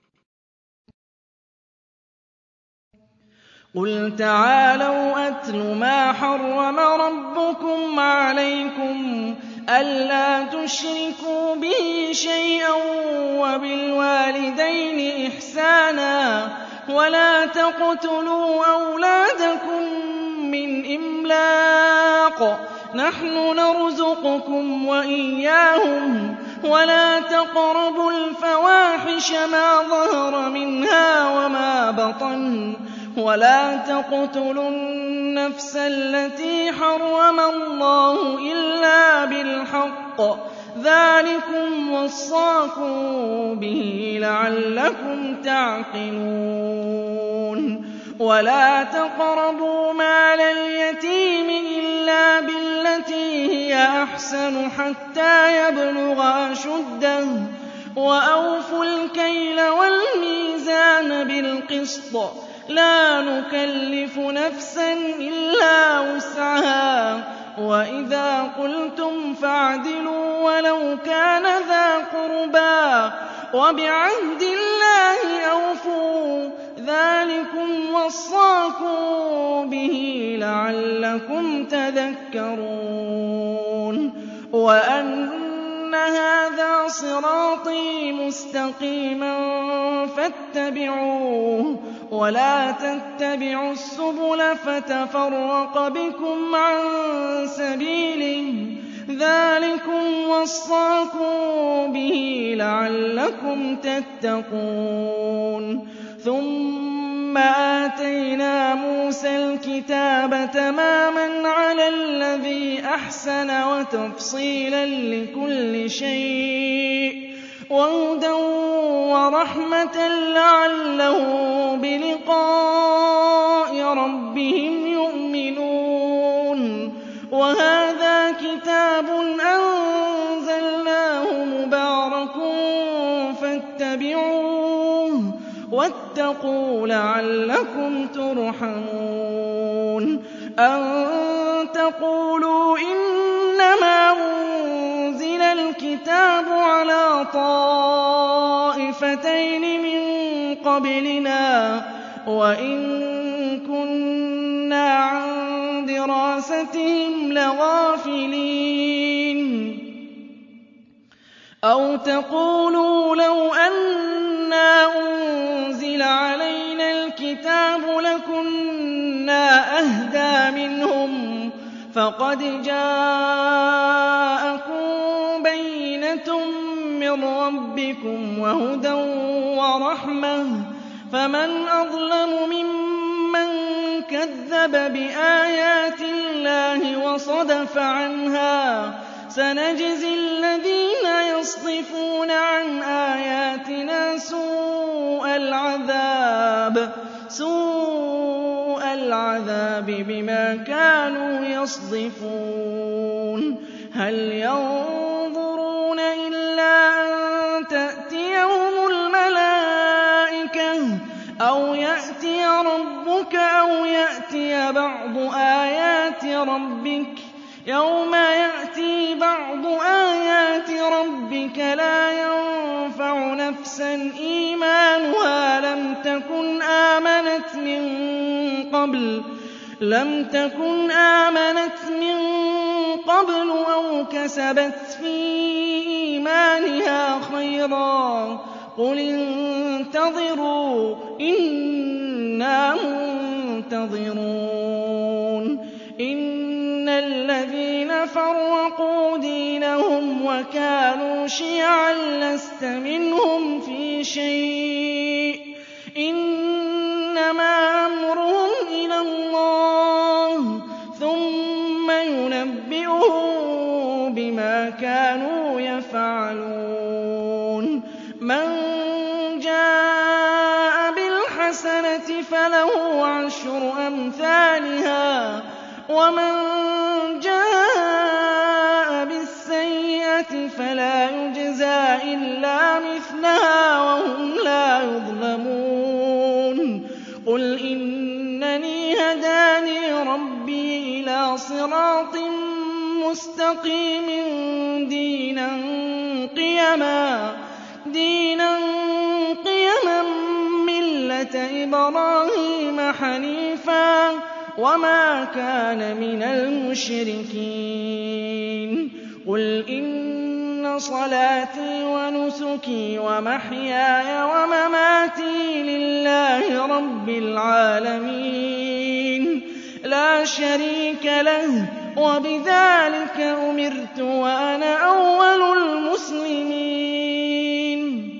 قل تعالوا أتل ما حرم ربكم عليكم ألا تشركوا به شيئا وبالوالدين إحسانا ولا تقتلوا أولادكم من إملاق نحن نرزقكم وإياهم ولا تقربوا الفواحش ما ظهر منها وما بطن ولا تقتلوا النفس التي حرم الله إلا بالحق ذلكم وصاكم به لعلكم تعقلون ولا تقربوا مال اليتيم إلا بالتي هي أحسن حتى يبلغ أشده وأوفوا الكيل والميزان بالقسط لا نكلف نفسا إلا وسعها وإذا قلتم فاعدلوا ولو كان ذا قربى وبعهد الله أوفوا ذلكم وصاكم به لعلكم تذكرون وأن هذا صراطي مستقيما فاتبعوه ولا تتبعوا السبل فتفرق بكم عن سبيله ذلكم وصاكم به لعلكم تتقون ثم آتينا موسى الكتاب تماما على الذي أحسن وتفصيلا لكل شيء وهدى ورحمة لعلهم بلقاء ربهم يؤمنون وهذا كتاب أنزلناه مبارك فاتبعوه واتقوا لعلكم ترحمون أن تقولوا إنما أنزل الكتاب على طائفتين من قبلنا وإن كنا عن دراستهم لغافلين أو تقولوا لو أنا أنزل علينا الكتاب لكنا أهدى منهم فقد جاءكم بينة من ربكم وهدى ورحمة فمن أظلم ممن كذب بآيات الله وصدف عنها سنجزي الذين يصدفون عن آياتنا سوء العذاب بما كانوا يصدفون هل ينظرون إلا أن تأتيهم الملائكة أو يأتي ربك أو يأتي بعض آيات ربك يوم يأتي بعض آيات ربك لا ينفع نفسا إيمانها لم تكن آمنت من قبل أو كسبت في إيمانها خيرا قل انتظروا إنا منتظرون إن الذين فرقوا دينهم وكانوا شيعا لست منهم في شيء إنما أمرهم إلى الله ثم ينبئهم بما كانوا يفعلون مَن جَاءَ بِالْحَسَنَةِ فَلَهُ عَشْرُ أَمْثَالِهَا وَمَن جَاءَ بِالسَّيِّئَةِ فَلَا يُجْزَىٰ إِلَّا مِثْلَهَا وَهُمْ لَا يُظْلَمُونَ قُلْ إِنَّنِي هَدَانِي رَبِّي إِلَىٰ صِرَاطٍ مُّسْتَقِيمٍ دِينًا قِيَمًا مِّلَّةَ إِبْرَاهِيمَ حَنِيفًا وَمَا كَانَ مِنَ الْمُشْرِكِينَ قُلْ إِنَّ صَلَاتِي وَنُسُكِي وَمَحْيَايَ وَمَمَاتِي لِلَّهِ رَبِّ الْعَالَمِينَ لَا شَرِيكَ لَهُ وَبِذَٰلِكَ أُمِرْتُ وَأَنَا أَوَّلُ الْمُسْلِمِينَ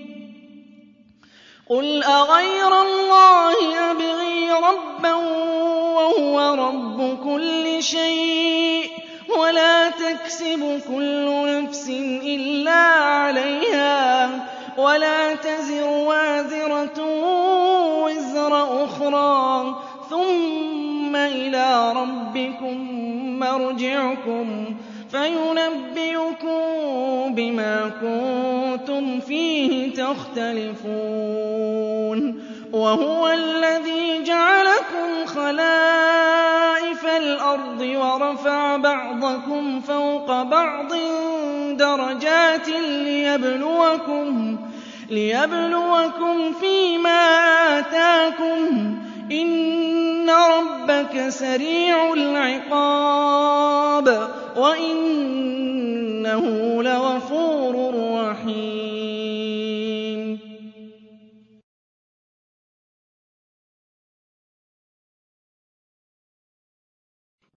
قُلْ أَغَيْرَ اللَّهِ أَبْغِي رَبًّا وَهُوَ رَبُّ كُلِّ شَيْءٍ وَلَا تَكْسِبُ كُلُّ نَفْسٍ إِلَّا عَلَيْهَا وَلَا تَزِرُ وَازِرَةٌ وِزْرَ أُخْرَىٰ ثُمَّ إِلَىٰ رَبِّكُم مَّرْجِعُكُمْ فَيُنَبِّئُكُم بِمَا كُنتُمْ فِيهِ تَخْتَلِفُونَ وَهُوَ الَّذِي جَعَلَكُمْ خَلَائِفَ الْأَرْضِ وَرَفَعَ بَعْضَكُمْ فَوْقَ بَعْضٍ دَرَجَاتٍ لِّيَبْلُوَكُمْ فِيمَا آتَاكُمْ ۗ إِنَّ رَبَّكَ سَرِيعُ الْعِقَابِ وَإِنَّهُ